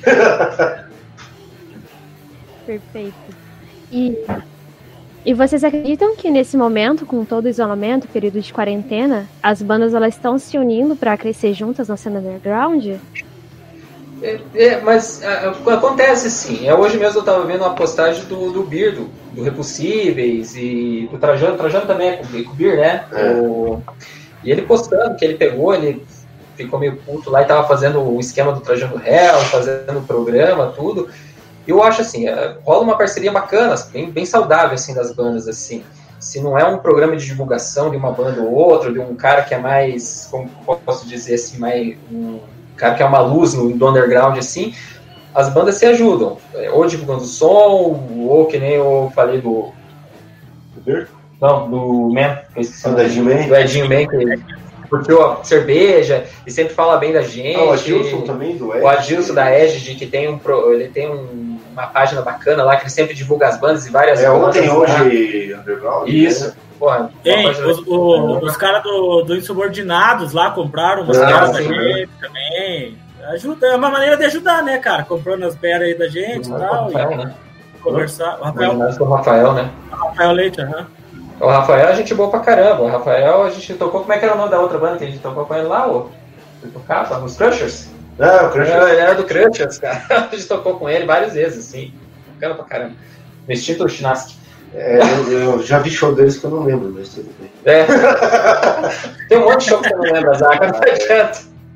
Perfeito. E, e vocês acreditam que nesse momento, com todo o isolamento, período de quarentena, as bandas elas estão se unindo para crescer juntas na cena underground? É, é, mas a, a, acontece sim. É, hoje mesmo eu estava vendo uma postagem do, do Birdo, do Repulsíveis, e do Trajano. O Trajano também é com, com o Bir, né? É. O, e ele postando que ele pegou, ele ficou meio puto lá e estava fazendo o esquema do Trajano Hell, fazendo o programa, tudo. Eu acho assim, é, rola uma parceria bacana, bem, bem saudável assim das bandas assim. se não é um programa de divulgação de uma banda ou outra, de um cara que é mais, como posso dizer assim, mais, um cara que é uma luz no, do underground, assim, as bandas se ajudam, ou divulgando som, ou que nem eu falei do... Não, do Man, que eu esqueci, do Edinho Man, do Edinho Man, que curtiu a cerveja e sempre fala bem da gente. Ah, o Adilson também, do Edge. O Adilson da Edge, que tem, um, ele tem um, uma página bacana lá, que ele sempre divulga as bandas e várias é, bandas. É, ontem, hoje, Underground. Isso. Né? Porra, tem, os, o, os caras do, do Insubordinados lá compraram umas ah, caras da gente também. Ajuda, é uma maneira de ajudar, né, cara? Comprando as beras aí da gente e tal. Rafael, e né? Conversar. O Rafael, o Rafael, né? O Rafael Leite, aham. Uhum. O Rafael a gente boa pra caramba. O Rafael a gente tocou. Como é que era o nome da outra banda que a gente tocou com ele lá? O, ele tocava? Os Crushers? Ah, o Crushers. Ele era do Crushers, cara. A gente tocou com ele várias vezes, assim. Bacana pra caramba. No extinto Chinaski. É, eu, eu já vi show deles que eu não lembro, mas tudo bem. É. Tem um monte de show que você não lembra, Zaca. Não adianta.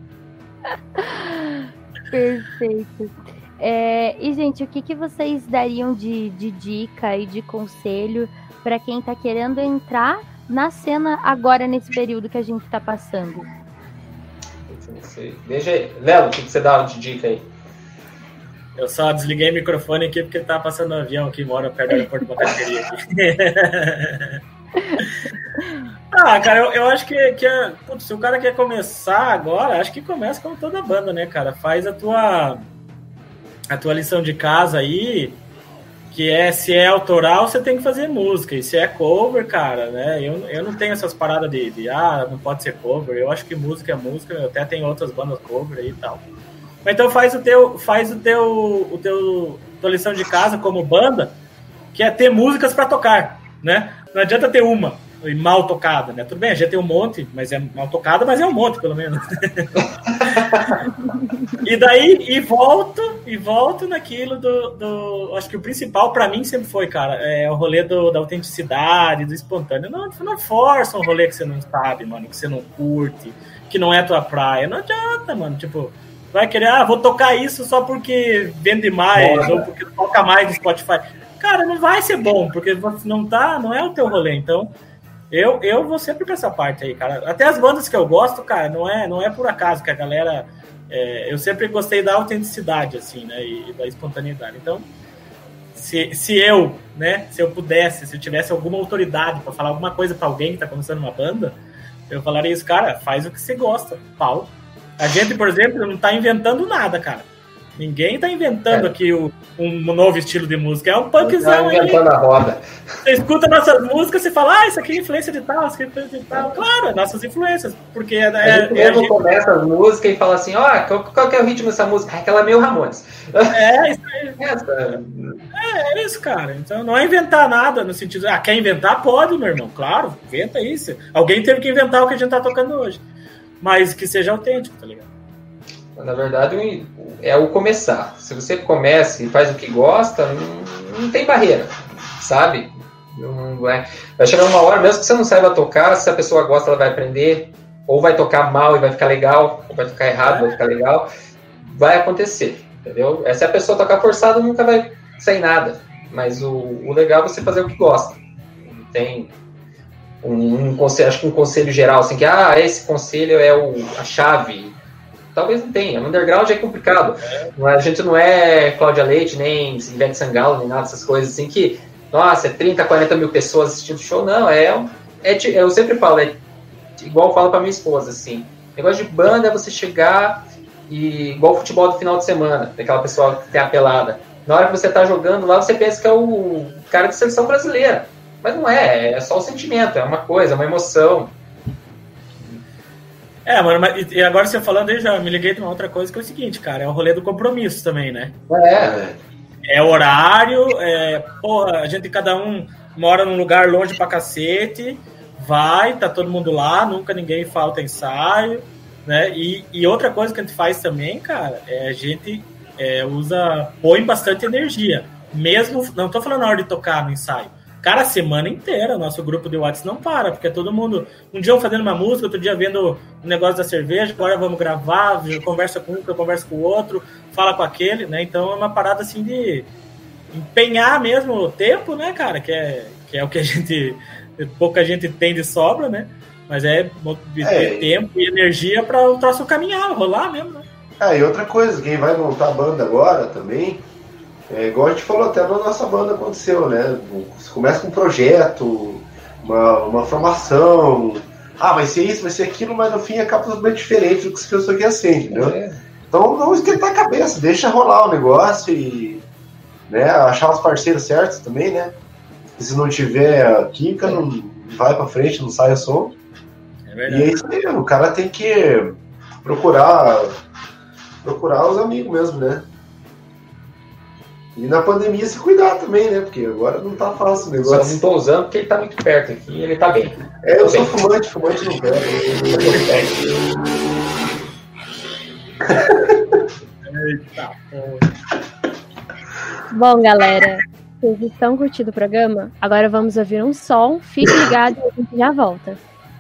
Perfeito. É, e, gente, o que, que vocês dariam de, de dica e de conselho para quem está querendo entrar na cena agora, nesse período que a gente está passando? Veja aí. Léo, o que, que você dá de dica aí? Eu só desliguei o microfone aqui porque tá passando um avião aqui, mora perto do aeroporto de Bacaxeria aqui. Ah, cara, eu, eu acho que, que putz, se o cara quer começar agora, acho que começa como toda banda, né, cara? Faz a tua, a tua lição de casa aí, que é, se é autoral, você tem que fazer música, e se é cover, cara, né? Eu, eu não tenho essas paradas de, de, ah, não pode ser cover, eu acho que música é música, eu até tenho outras bandas cover aí e tal. Então faz o teu, faz o teu, o teu, tua lição de casa como banda, que é ter músicas para tocar, né? Não adianta ter uma e mal tocada, né? Tudo bem, a gente tem um monte, mas é mal tocada, mas é um monte, pelo menos. E daí, e volto, e volto naquilo do, do... Acho que o principal para mim sempre foi, cara, é o rolê do, da autenticidade, do espontâneo. Não, não força um rolê que você não sabe, mano, que você não curte, que não é tua praia. Não adianta, mano, tipo... Vai querer, ah, vou tocar isso só porque vende mais, Boa, ou porque toca mais no Spotify. Cara, não vai ser bom, porque você não tá, não é o teu rolê. Então, eu, eu vou sempre pra essa parte aí, cara. Até as bandas que eu gosto, cara, não é, não é por acaso que a galera... É, eu sempre gostei da autenticidade, assim, né, e, e da espontaneidade. Então, se, se eu, né, se eu pudesse, se eu tivesse alguma autoridade pra falar alguma coisa pra alguém que tá começando uma banda, eu falaria isso, cara, faz o que você gosta, pau. A gente, por exemplo, não tá inventando nada, cara. Ninguém tá inventando é. aqui o, um novo estilo de música. É um punkzão aí. Inventando a roda. Você escuta nossas músicas e fala, ah, isso aqui é influência de tal, isso aqui é influência de tal. Claro, é nossas influências. Porque é, a gente é, mesmo a gente... começa as músicas e fala assim, ó, oh, qual, qual que é o ritmo dessa música? Aquela é meio Ramones. É, isso aí. É, é isso, cara. Então não é inventar nada no sentido, ah, quer inventar? Pode, meu irmão. Claro, inventa isso. Alguém teve que inventar o que a gente tá tocando hoje. Mas que seja autêntico, tá ligado? Na verdade, é o começar. Se você começa e faz o que gosta, não, não tem barreira, sabe? Não é. Vai chegar uma hora, mesmo que você não saiba tocar, se a pessoa gosta, ela vai aprender, ou vai tocar mal e vai ficar legal, ou vai tocar errado e vai ficar legal. Vai acontecer, entendeu? Se a pessoa tocar forçado, nunca vai sair nada. Mas o, o legal é você fazer o que gosta. Não tem... Um, um conselho, acho que um conselho geral, assim, que ah, esse conselho é o, a chave. Talvez não tenha. No underground é complicado. É. A gente não é Cláudia Leite, nem Ivete Sangalo, nem nada dessas coisas assim que, nossa, é trinta, quarenta mil pessoas assistindo show. Não, é, é eu sempre falo, é igual eu falo pra minha esposa, assim. O negócio de banda é você chegar e, igual o futebol do final de semana, daquela pessoa que tem a pelada. Na hora que você tá jogando lá, você pensa que é o cara de seleção brasileira. Mas não é, é só o sentimento, é uma coisa, é uma emoção. É, mano, mas, e agora você falando aí, já me liguei de uma outra coisa que é o seguinte, cara, é o rolê do compromisso também, né? É. É horário, é, porra, a gente cada um mora num lugar longe pra cacete, vai, tá todo mundo lá, nunca ninguém falta ensaio, né? E, e outra coisa que a gente faz também, cara, é a gente é, usa, põe bastante energia, mesmo, não tô falando na hora de tocar no ensaio, cara, a semana inteira, nosso grupo de WhatsApp não para, porque é todo mundo, um dia fazendo uma música, outro dia vendo o negócio da cerveja, agora vamos gravar, conversa com um, eu converso com o outro, fala com aquele, né? Então é uma parada assim de empenhar mesmo o tempo, né, cara? Que é, que é o que a gente pouca gente tem de sobra, né? Mas é de É. ter tempo e energia para o troço caminhar, rolar mesmo, né? Ah, e outra coisa, quem vai montar a banda agora também, é, igual a gente falou até na nossa banda aconteceu, né? Você começa com um projeto, uma, uma formação, ah, vai ser isso, vai ser aquilo, mas no fim acaba totalmente diferente do que as pessoas querem ser, entendeu? É. Então não esquentar a cabeça, deixa rolar o negócio e, né, achar os parceiros certos também, né? Se não tiver química, não vai pra frente, não sai o som. É E verdade. é isso aí, o cara tem que procurar procurar os amigos mesmo, né? E na pandemia se cuidar também, né? Porque agora não tá fácil o Só não negócio. tô usando porque ele tá muito perto aqui e ele tá bem. É, eu sou fumante, fumante não pega. Eita, porra. Bom, galera, vocês estão curtindo o programa? Agora vamos ouvir um som. Fique ligado e a gente já volta.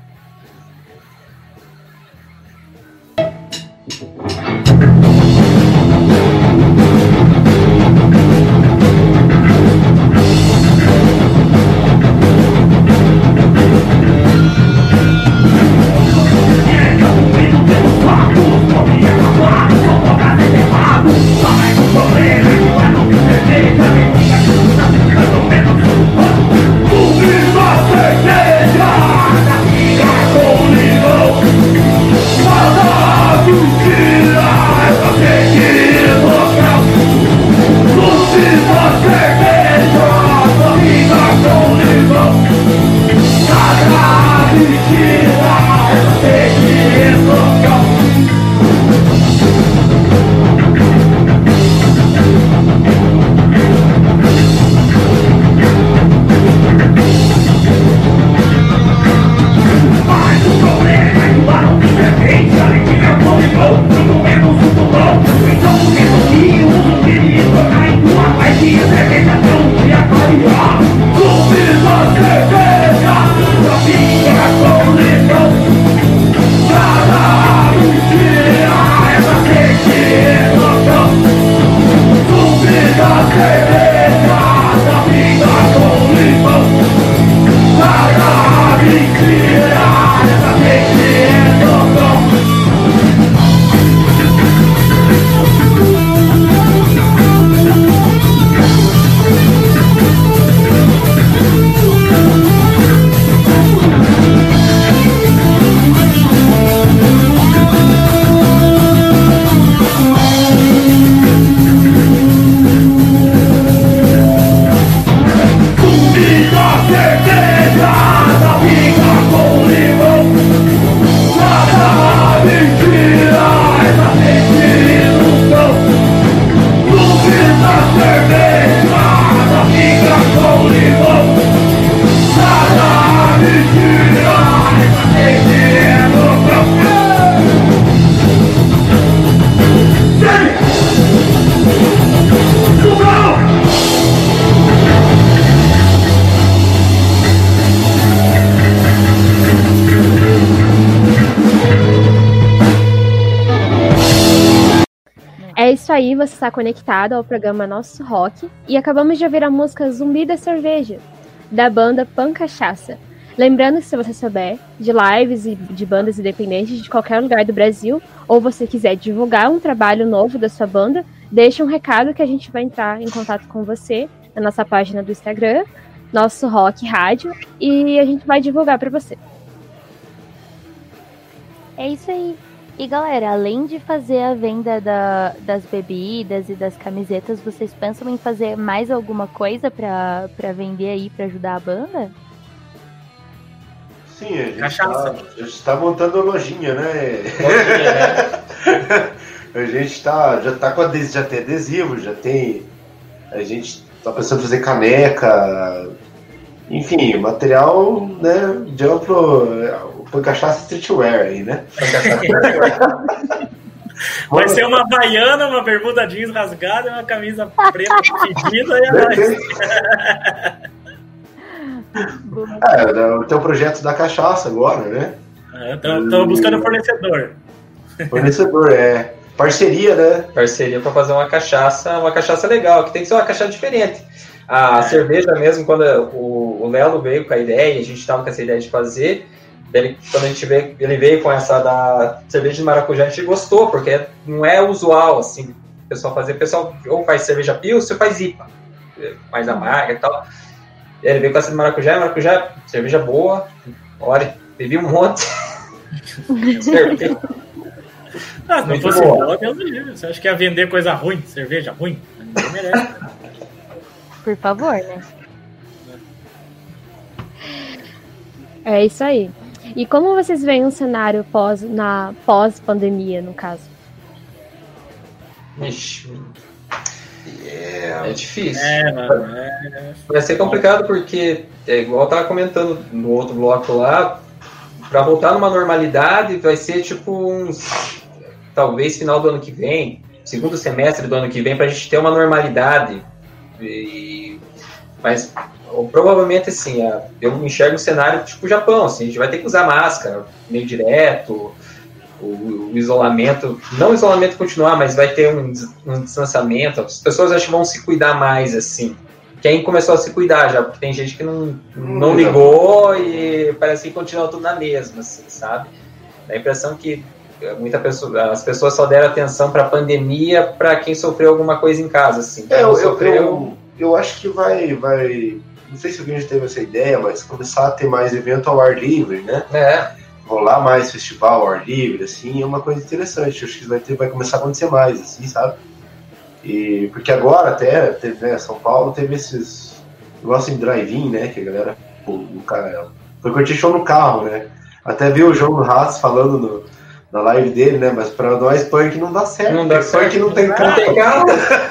É isso aí, você está conectado ao programa Nosso Rock e acabamos de ouvir a música Zumbi da Cerveja, da banda Pan Cachaça. Lembrando que se você souber de lives e de bandas independentes de qualquer lugar do Brasil, ou você quiser divulgar um trabalho novo da sua banda, deixa um recado que a gente vai entrar em contato com você na nossa página do Instagram, Nosso Rock Rádio, e a gente vai divulgar para você. É isso aí. E galera, além de fazer a venda da, das bebidas e das camisetas, vocês pensam em fazer mais alguma coisa pra, pra vender aí, pra ajudar a banda? Sim, a gente Cachaça. tá, a gente tá montando a lojinha, né? Lojinha, né? A gente tá, já tá com adesivo, já tem adesivo, já tem. A gente tá pensando em fazer caneca, enfim, material, né, de amplo. Foi cachaça streetwear aí, né? Vai ser uma baiana, uma bermuda jeans rasgada, uma camisa preta pedida e a É, tem o projeto da cachaça agora, né? Estamos buscando fornecedor. Fornecedor, é. Parceria, né? Parceria para fazer uma cachaça, uma cachaça legal, que tem que ser uma cachaça diferente. A é. cerveja mesmo, quando o, o Lelo veio com a ideia, a gente estava com essa ideia de fazer, ele, quando a gente veio, ele veio com essa da cerveja de maracujá, a gente gostou, porque não é usual, assim, o pessoal fazer. O pessoal ou faz cerveja Pilsen ou faz I P A, mais amarga e tal. E ele veio com essa de maracujá, maracujá, cerveja boa, olha, bebi um monte. Cerveja. Ah, se não fosse boa, Deus do livro. Você acha que ia vender coisa ruim, cerveja ruim? Ninguém merece. Por favor, né? É isso aí. E como vocês veem um cenário pós, na pós-pandemia, no caso? Ixi. Yeah. É difícil. É, mano, é... Vai ser complicado porque, é igual eu tava comentando no outro bloco lá, para voltar numa normalidade vai ser tipo uns... talvez final do ano que vem, segundo semestre do ano que vem, pra gente ter uma normalidade. E... Mas provavelmente assim, eu enxergo um cenário tipo Japão, assim, a gente vai ter que usar máscara meio direto, o, o isolamento, não o isolamento continuar, mas vai ter um, um distanciamento, as pessoas acho que vão se cuidar mais, assim. Quem começou a se cuidar já, porque tem gente que não, não ligou e parece que continua tudo na mesma, assim, sabe? Dá a impressão que muita pessoa, as pessoas só deram atenção para a pandemia para quem sofreu alguma coisa em casa, assim. É, eu, sofreu... eu, eu acho que vai, vai, não sei se alguém já teve essa ideia, mas começar a ter mais evento ao ar livre, né? É. Rolar mais festival ao ar livre, assim, é uma coisa interessante. Eu acho que vai, ter, vai começar a acontecer mais, assim, sabe? E, porque agora até, teve, né, São Paulo teve esses negócio em drive-in, né, que a galera, o, o cara, foi curtir show no carro, né? Até vi o João Ratz falando no, na live dele, né, mas pra nós punk não dá certo. Não dá certo. Punk não tem carro. Não tem carro.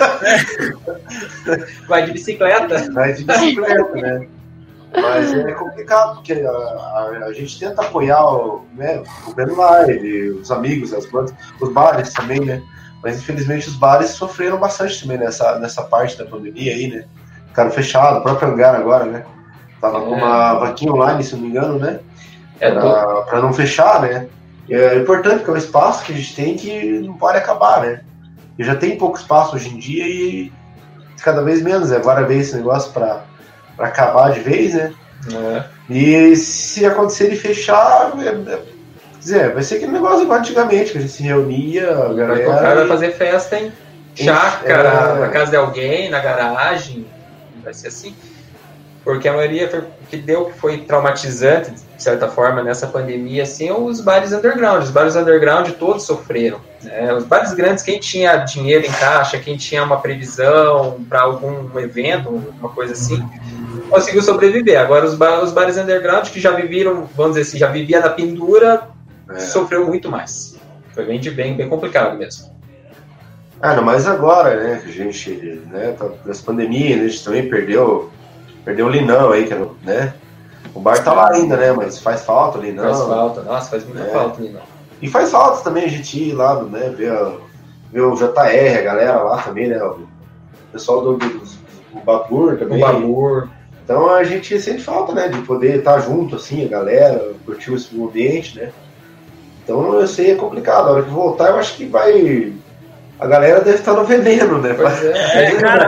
Vai de bicicleta. Vai de bicicleta, né? Mas é complicado, porque a, a, a gente tenta apoiar o, né, o Ben Live, os amigos, as bandas, os bares também, né? Mas infelizmente os bares sofreram bastante também nessa, nessa parte da pandemia aí, né? Ficaram fechados, o próprio Hangar agora, né? Tava com uma vaquinha online, se não me engano, né? É, pra, tô... pra não fechar, né? E é importante, porque é um espaço que a gente tem que não pode acabar, né? E já tem pouco espaço hoje em dia e cada vez menos. Agora veio esse negócio pra, pra acabar de vez, né? É. E se acontecer de fechar, é, é, quer dizer, vai ser aquele negócio igual antigamente, que a gente se reunia, a galera... O cara vai fazer festa em chácara, é... na casa de alguém, na garagem, vai ser assim. Porque a maioria foi, que deu que foi traumatizante, de certa forma, nessa pandemia, assim, os bares underground. Os bares underground todos sofreram. Né? Os bares grandes, quem tinha dinheiro em caixa, quem tinha uma previsão para algum evento, alguma coisa assim, conseguiu sobreviver. Agora, os, bar, os bares underground, que já viviam, vamos dizer assim, já vivia na pendura, é. sofreu muito mais. Foi bem, bem, bem complicado mesmo. Ah, não, mas agora, né, que a gente, né, nessa pandemia, a gente também perdeu... Perdeu o Linão aí, que era, né? O bar tá lá ainda, né? Mas faz falta o Linão. Faz falta, nossa, faz muita é. falta o Linão. E faz falta também a gente ir lá, né? Ver, a, ver o J R, a galera lá também, né? O pessoal do, do, do Babur também. O Babur. Então a gente sente falta, né? De poder estar junto, assim, a galera, curtir esse ambiente, né? Então eu sei, é complicado. A hora que voltar, eu acho que vai... A galera deve estar no veneno, né? Pois é, é cara...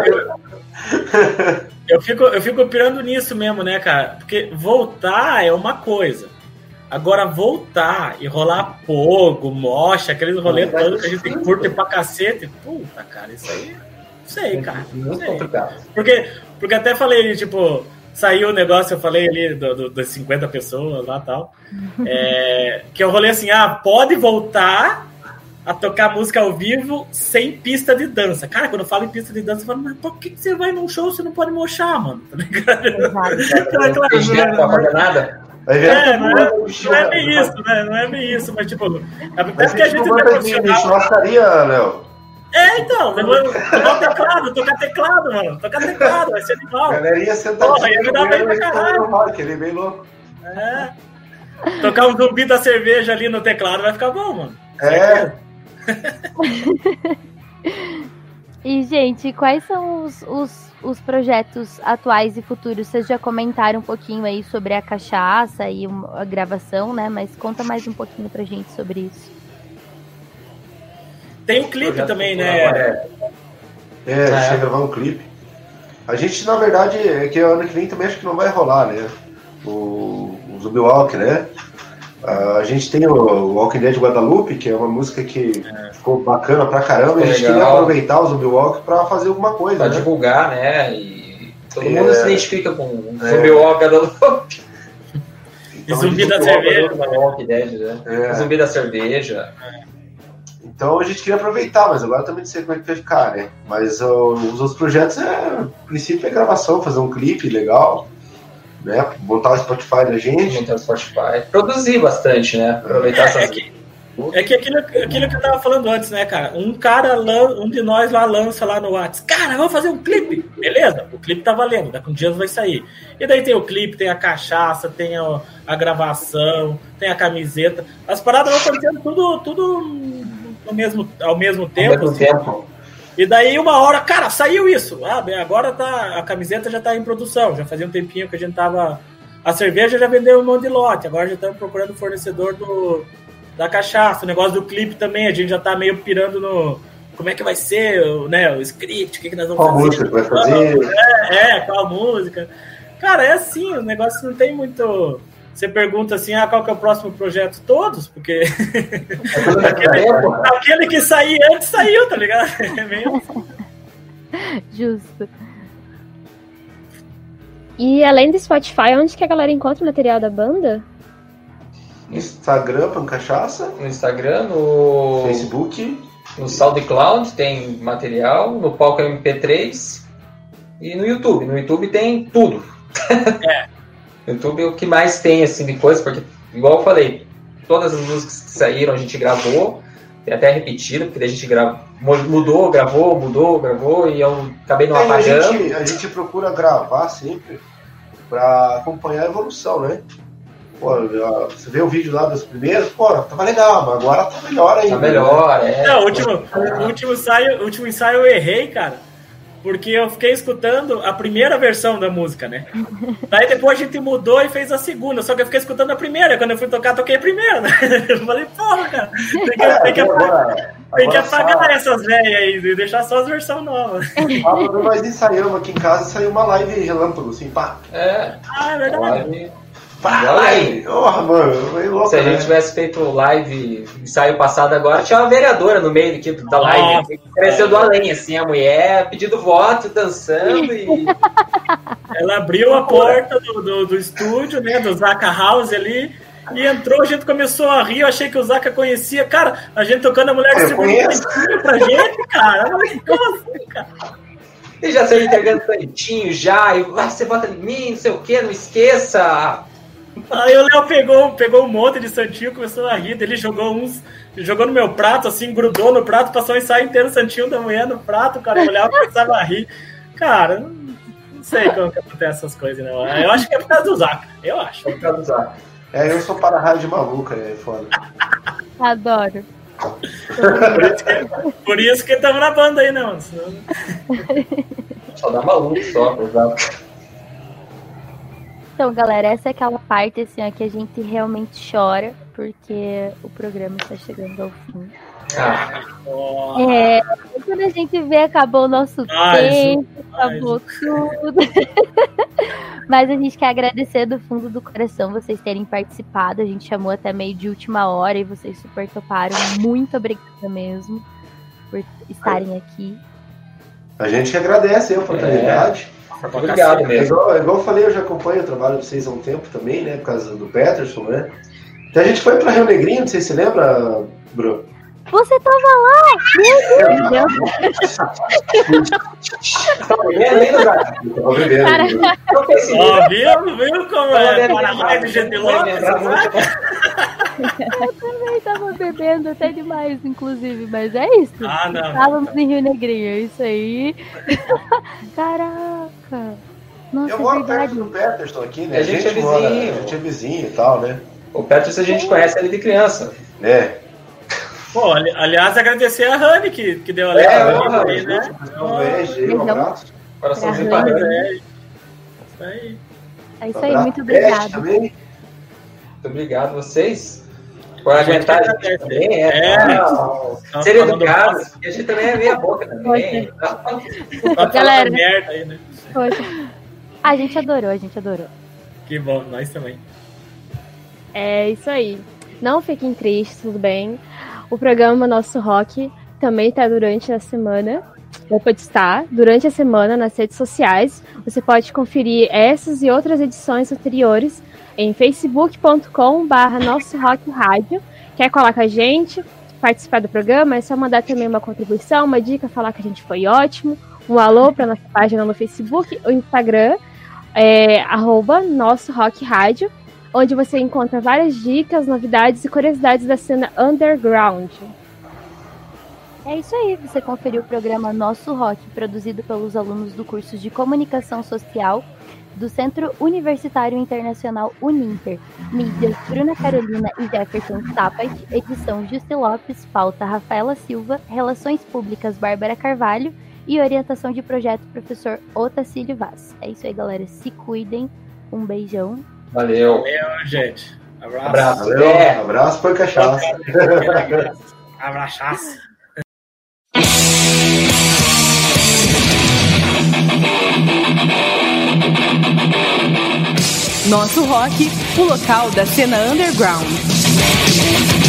Eu... Eu fico, eu fico pirando nisso mesmo, né, cara? Porque voltar é uma coisa. Agora, voltar e rolar fogo, mocha, aqueles rolês todos que a gente curte pra cacete. Puta, cara, isso aí... Não sei, cara. Não sei. Porque, porque até falei, tipo... Saiu o negócio, eu falei ali do, do, das cinquenta pessoas lá e tal. É, que eu rolei assim, ah, pode voltar... a tocar música ao vivo sem pista de dança. Cara, quando eu falo em pista de dança, eu falo, mas por que você vai num show se não pode mochar, mano? Tá ligado? Claro, claro, tem gente não acorda nada. É, não é, não é bem isso, né? Não é bem isso, mas tipo... Até porque a gente não é profissional. Churrascaria, Léo. É, então, levar teclado, tocar teclado, mano. Tocar teclado, vai ser animal. Galerinha sentadinha. Porra, ia me dar bem pra caralho. Ele é bem louco. É. Tocar um zumbi da cerveja ali no teclado vai ficar bom, mano. É. E, gente, quais são os, os, os projetos atuais e futuros? Vocês já comentaram um pouquinho aí sobre a cachaça e a gravação, né? Mas conta mais um pouquinho pra gente sobre isso. Tem um clipe também, né? É, é, a gente vai gravar um clipe. A gente, na verdade, é que ano que vem também acho que não vai rolar, né? O, o Zumbi Walk, né? Uh, a gente tem o Walking Dead Guadalupe, que é uma música que é. ficou bacana pra caramba, e a gente legal. queria aproveitar o Zumbi Walk pra fazer alguma coisa, pra né? divulgar, né? E todo é. mundo se identifica com o é. Zumbi Walk Guadalupe. Então, e Zumbi da Cerveja. Walking Dead, né? É. Zumbi da Cerveja. É. Então a gente queria aproveitar, mas agora também não sei como é que vai ficar, né? Mas uh, os outros projetos, é, no princípio, é gravação, fazer um clipe legal, né? Montar o Spotify da gente. Montar o Spotify. Produzir bastante, né? Aproveitar essas... É que, é que aquilo, aquilo que eu tava falando antes, né, cara? Um cara, um de nós lá lança lá no WhatsApp, cara, vamos fazer um clipe. Beleza, o clipe tá valendo, daqui a um dia vai sair. E daí tem o clipe, tem a cachaça, tem a, a gravação, tem a camiseta. As paradas vão acontecendo tudo, tudo no mesmo, ao mesmo tempo. Ao mesmo assim. tempo. E daí uma hora, cara, saiu isso. Ah, bem, agora tá, a camiseta já tá em produção. Já fazia um tempinho que a gente tava... A cerveja já vendeu um monte de lote. Agora já estamos procurando o fornecedor do, da cachaça. O negócio do clipe também, a gente já tá meio pirando no... Como é que vai ser, né, o script, o que, que nós vamos qual fazer. Qual música que vai fazer. É, é, qual música. Cara, é assim, o negócio não tem muito... Você pergunta assim, ah, qual que é o próximo projeto? Todos, porque aquele, aquele que sair antes saiu, tá ligado? É mesmo. Justo. E além do Spotify, onde que a galera encontra o material da banda? No Instagram, Pão Cachaça. No Instagram, no Facebook. No SoundCloud tem material, no Palco M P três e no YouTube. No YouTube tem tudo. É. No YouTube é o que mais tem, assim, de coisa, porque, igual eu falei, todas as músicas que saíram a gente gravou, tem até repetido, porque a gente grava, mudou, gravou, mudou, gravou, e eu acabei não é, apagando. A gente, a gente procura gravar sempre pra acompanhar a evolução, né? Pô, você vê o vídeo lá dos primeiros, pô, tava legal, mas agora tá melhor ainda. Tá melhor, né? é. Não, o último, o último ensaio, o último ensaio eu errei, cara. Porque eu fiquei escutando a primeira versão da música, né? Daí depois a gente mudou e fez a segunda, só que eu fiquei escutando a primeira. Quando eu fui tocar, toquei a primeira, né? Eu falei, porra, cara, tem que, é, tem que agora, apagar, tem que apagar só... essas velhas aí e deixar só as versões novas. Quando nós ensaiamos aqui em casa, saiu uma live relâmpago, assim, pá. É, ah, é verdade. Live... Pá, live! Porra, mano, meio louco, se a gente né? tivesse feito live ensaio passado agora, tinha uma vereadora no meio aqui da live. Nossa, cresceu do além, assim, a mulher pedindo voto, dançando e... Ela abriu a porta do, do, do estúdio, né, do Zaka House ali, e entrou, a gente começou a rir, eu achei que o Zaka conhecia. Cara, a gente tocando, a mulher distribuindo pra gente, cara. Eu falei, como assim, cara? E já saiu entregando santinho já, e ah, você vota em mim, não sei o que, não esqueça. Aí o Léo pegou, pegou um monte de santinho, começou a rir, ele jogou uns, jogou no meu prato, assim, grudou no prato, passou o ensaio inteiro santinho da mulher no prato, o cara olhava e começava a rir. Cara, não, não sei como que acontece essas coisas, não. Eu acho que é por causa do Zaka, eu acho. É por causa do Zaka. É, eu sou para-raio de maluca, é foda. Adoro. Por isso que estamos na banda aí, não. Senão... Só dá maluco, só, pro Zaka. Então, galera, essa é aquela parte assim, ó, que a gente realmente chora, porque o programa está chegando ao fim. Ah. É, quando a gente vê, acabou o nosso Ai, tempo, ai, acabou tudo. Mas a gente quer agradecer do fundo do coração vocês terem participado. A gente chamou até meio de última hora e vocês super toparam. Muito obrigada mesmo por estarem aqui. A gente que agradece a oportunidade. É. Obrigado mesmo. É igual, é igual eu falei, eu já acompanho o trabalho de vocês há um tempo também, né? Por causa do Peterson, né? Então a gente foi pra Rio Negrinho, não sei se você lembra, Bruno? Você tava lá! Meu Deus! Tava bebendo, Zaka? Tava bebendo. Ó, viu? Viu como é? Para-raio de gente louca? Eu também tava bebendo até demais, inclusive, mas é isso. Ah, não. Estávamos em Rio Negrinho, é isso aí. Caraca! Nossa, Eu moro é verdade. perto do Peterson aqui, né? A gente é vizinho. Mora, a gente é vizinho e tal, né? O Peterson a gente conhece ele de criança. É. Pô, ali- aliás, agradecer a Rani que, que deu a É, letra é, aí, né? Um beijo, um abraço. Coraçãozinho Pra pra Rani. Rani. É, isso aí. É isso Um aí, abraço. muito Beijo obrigada. também. Muito obrigado a vocês. Por aguentar a gente também, é. É. Não, ser educado, porque a gente também é meia boca também. Tá Galera. merda aí, né? Poxa. A gente adorou, a gente adorou. Que bom, nós também. É isso aí. Não fiquem tristes, tudo bem. O programa Nosso Rock também está durante a semana. Ou pode estar durante a semana nas redes sociais. Você pode conferir essas e outras edições anteriores em facebook ponto com barra Nosso Rock Rádio. Quer colar com a gente, participar do programa? É só mandar também uma contribuição, uma dica, falar que a gente foi ótimo. Um alô para nossa página no Facebook, o Instagram, é, arroba Nosso Rock Rádio, onde você encontra várias dicas, novidades e curiosidades da cena underground. É isso aí, você conferiu o programa Nosso Rock, produzido pelos alunos do curso de Comunicação Social do Centro Universitário Internacional Uninter. Mídias, Bruna Carolina e Jefferson Tapat. Edição, Jussi Lopes. Pauta, Rafaela Silva. Relações Públicas, Bárbara Carvalho. E orientação de projeto, professor Otacílio Vaz. É isso aí, galera. Se cuidem. Um beijão. Valeu. Valeu, gente. Abraço. Abraço. Valeu, É. abraço, foi cachaça. Abraçaço. Nosso Rock, o local da cena underground.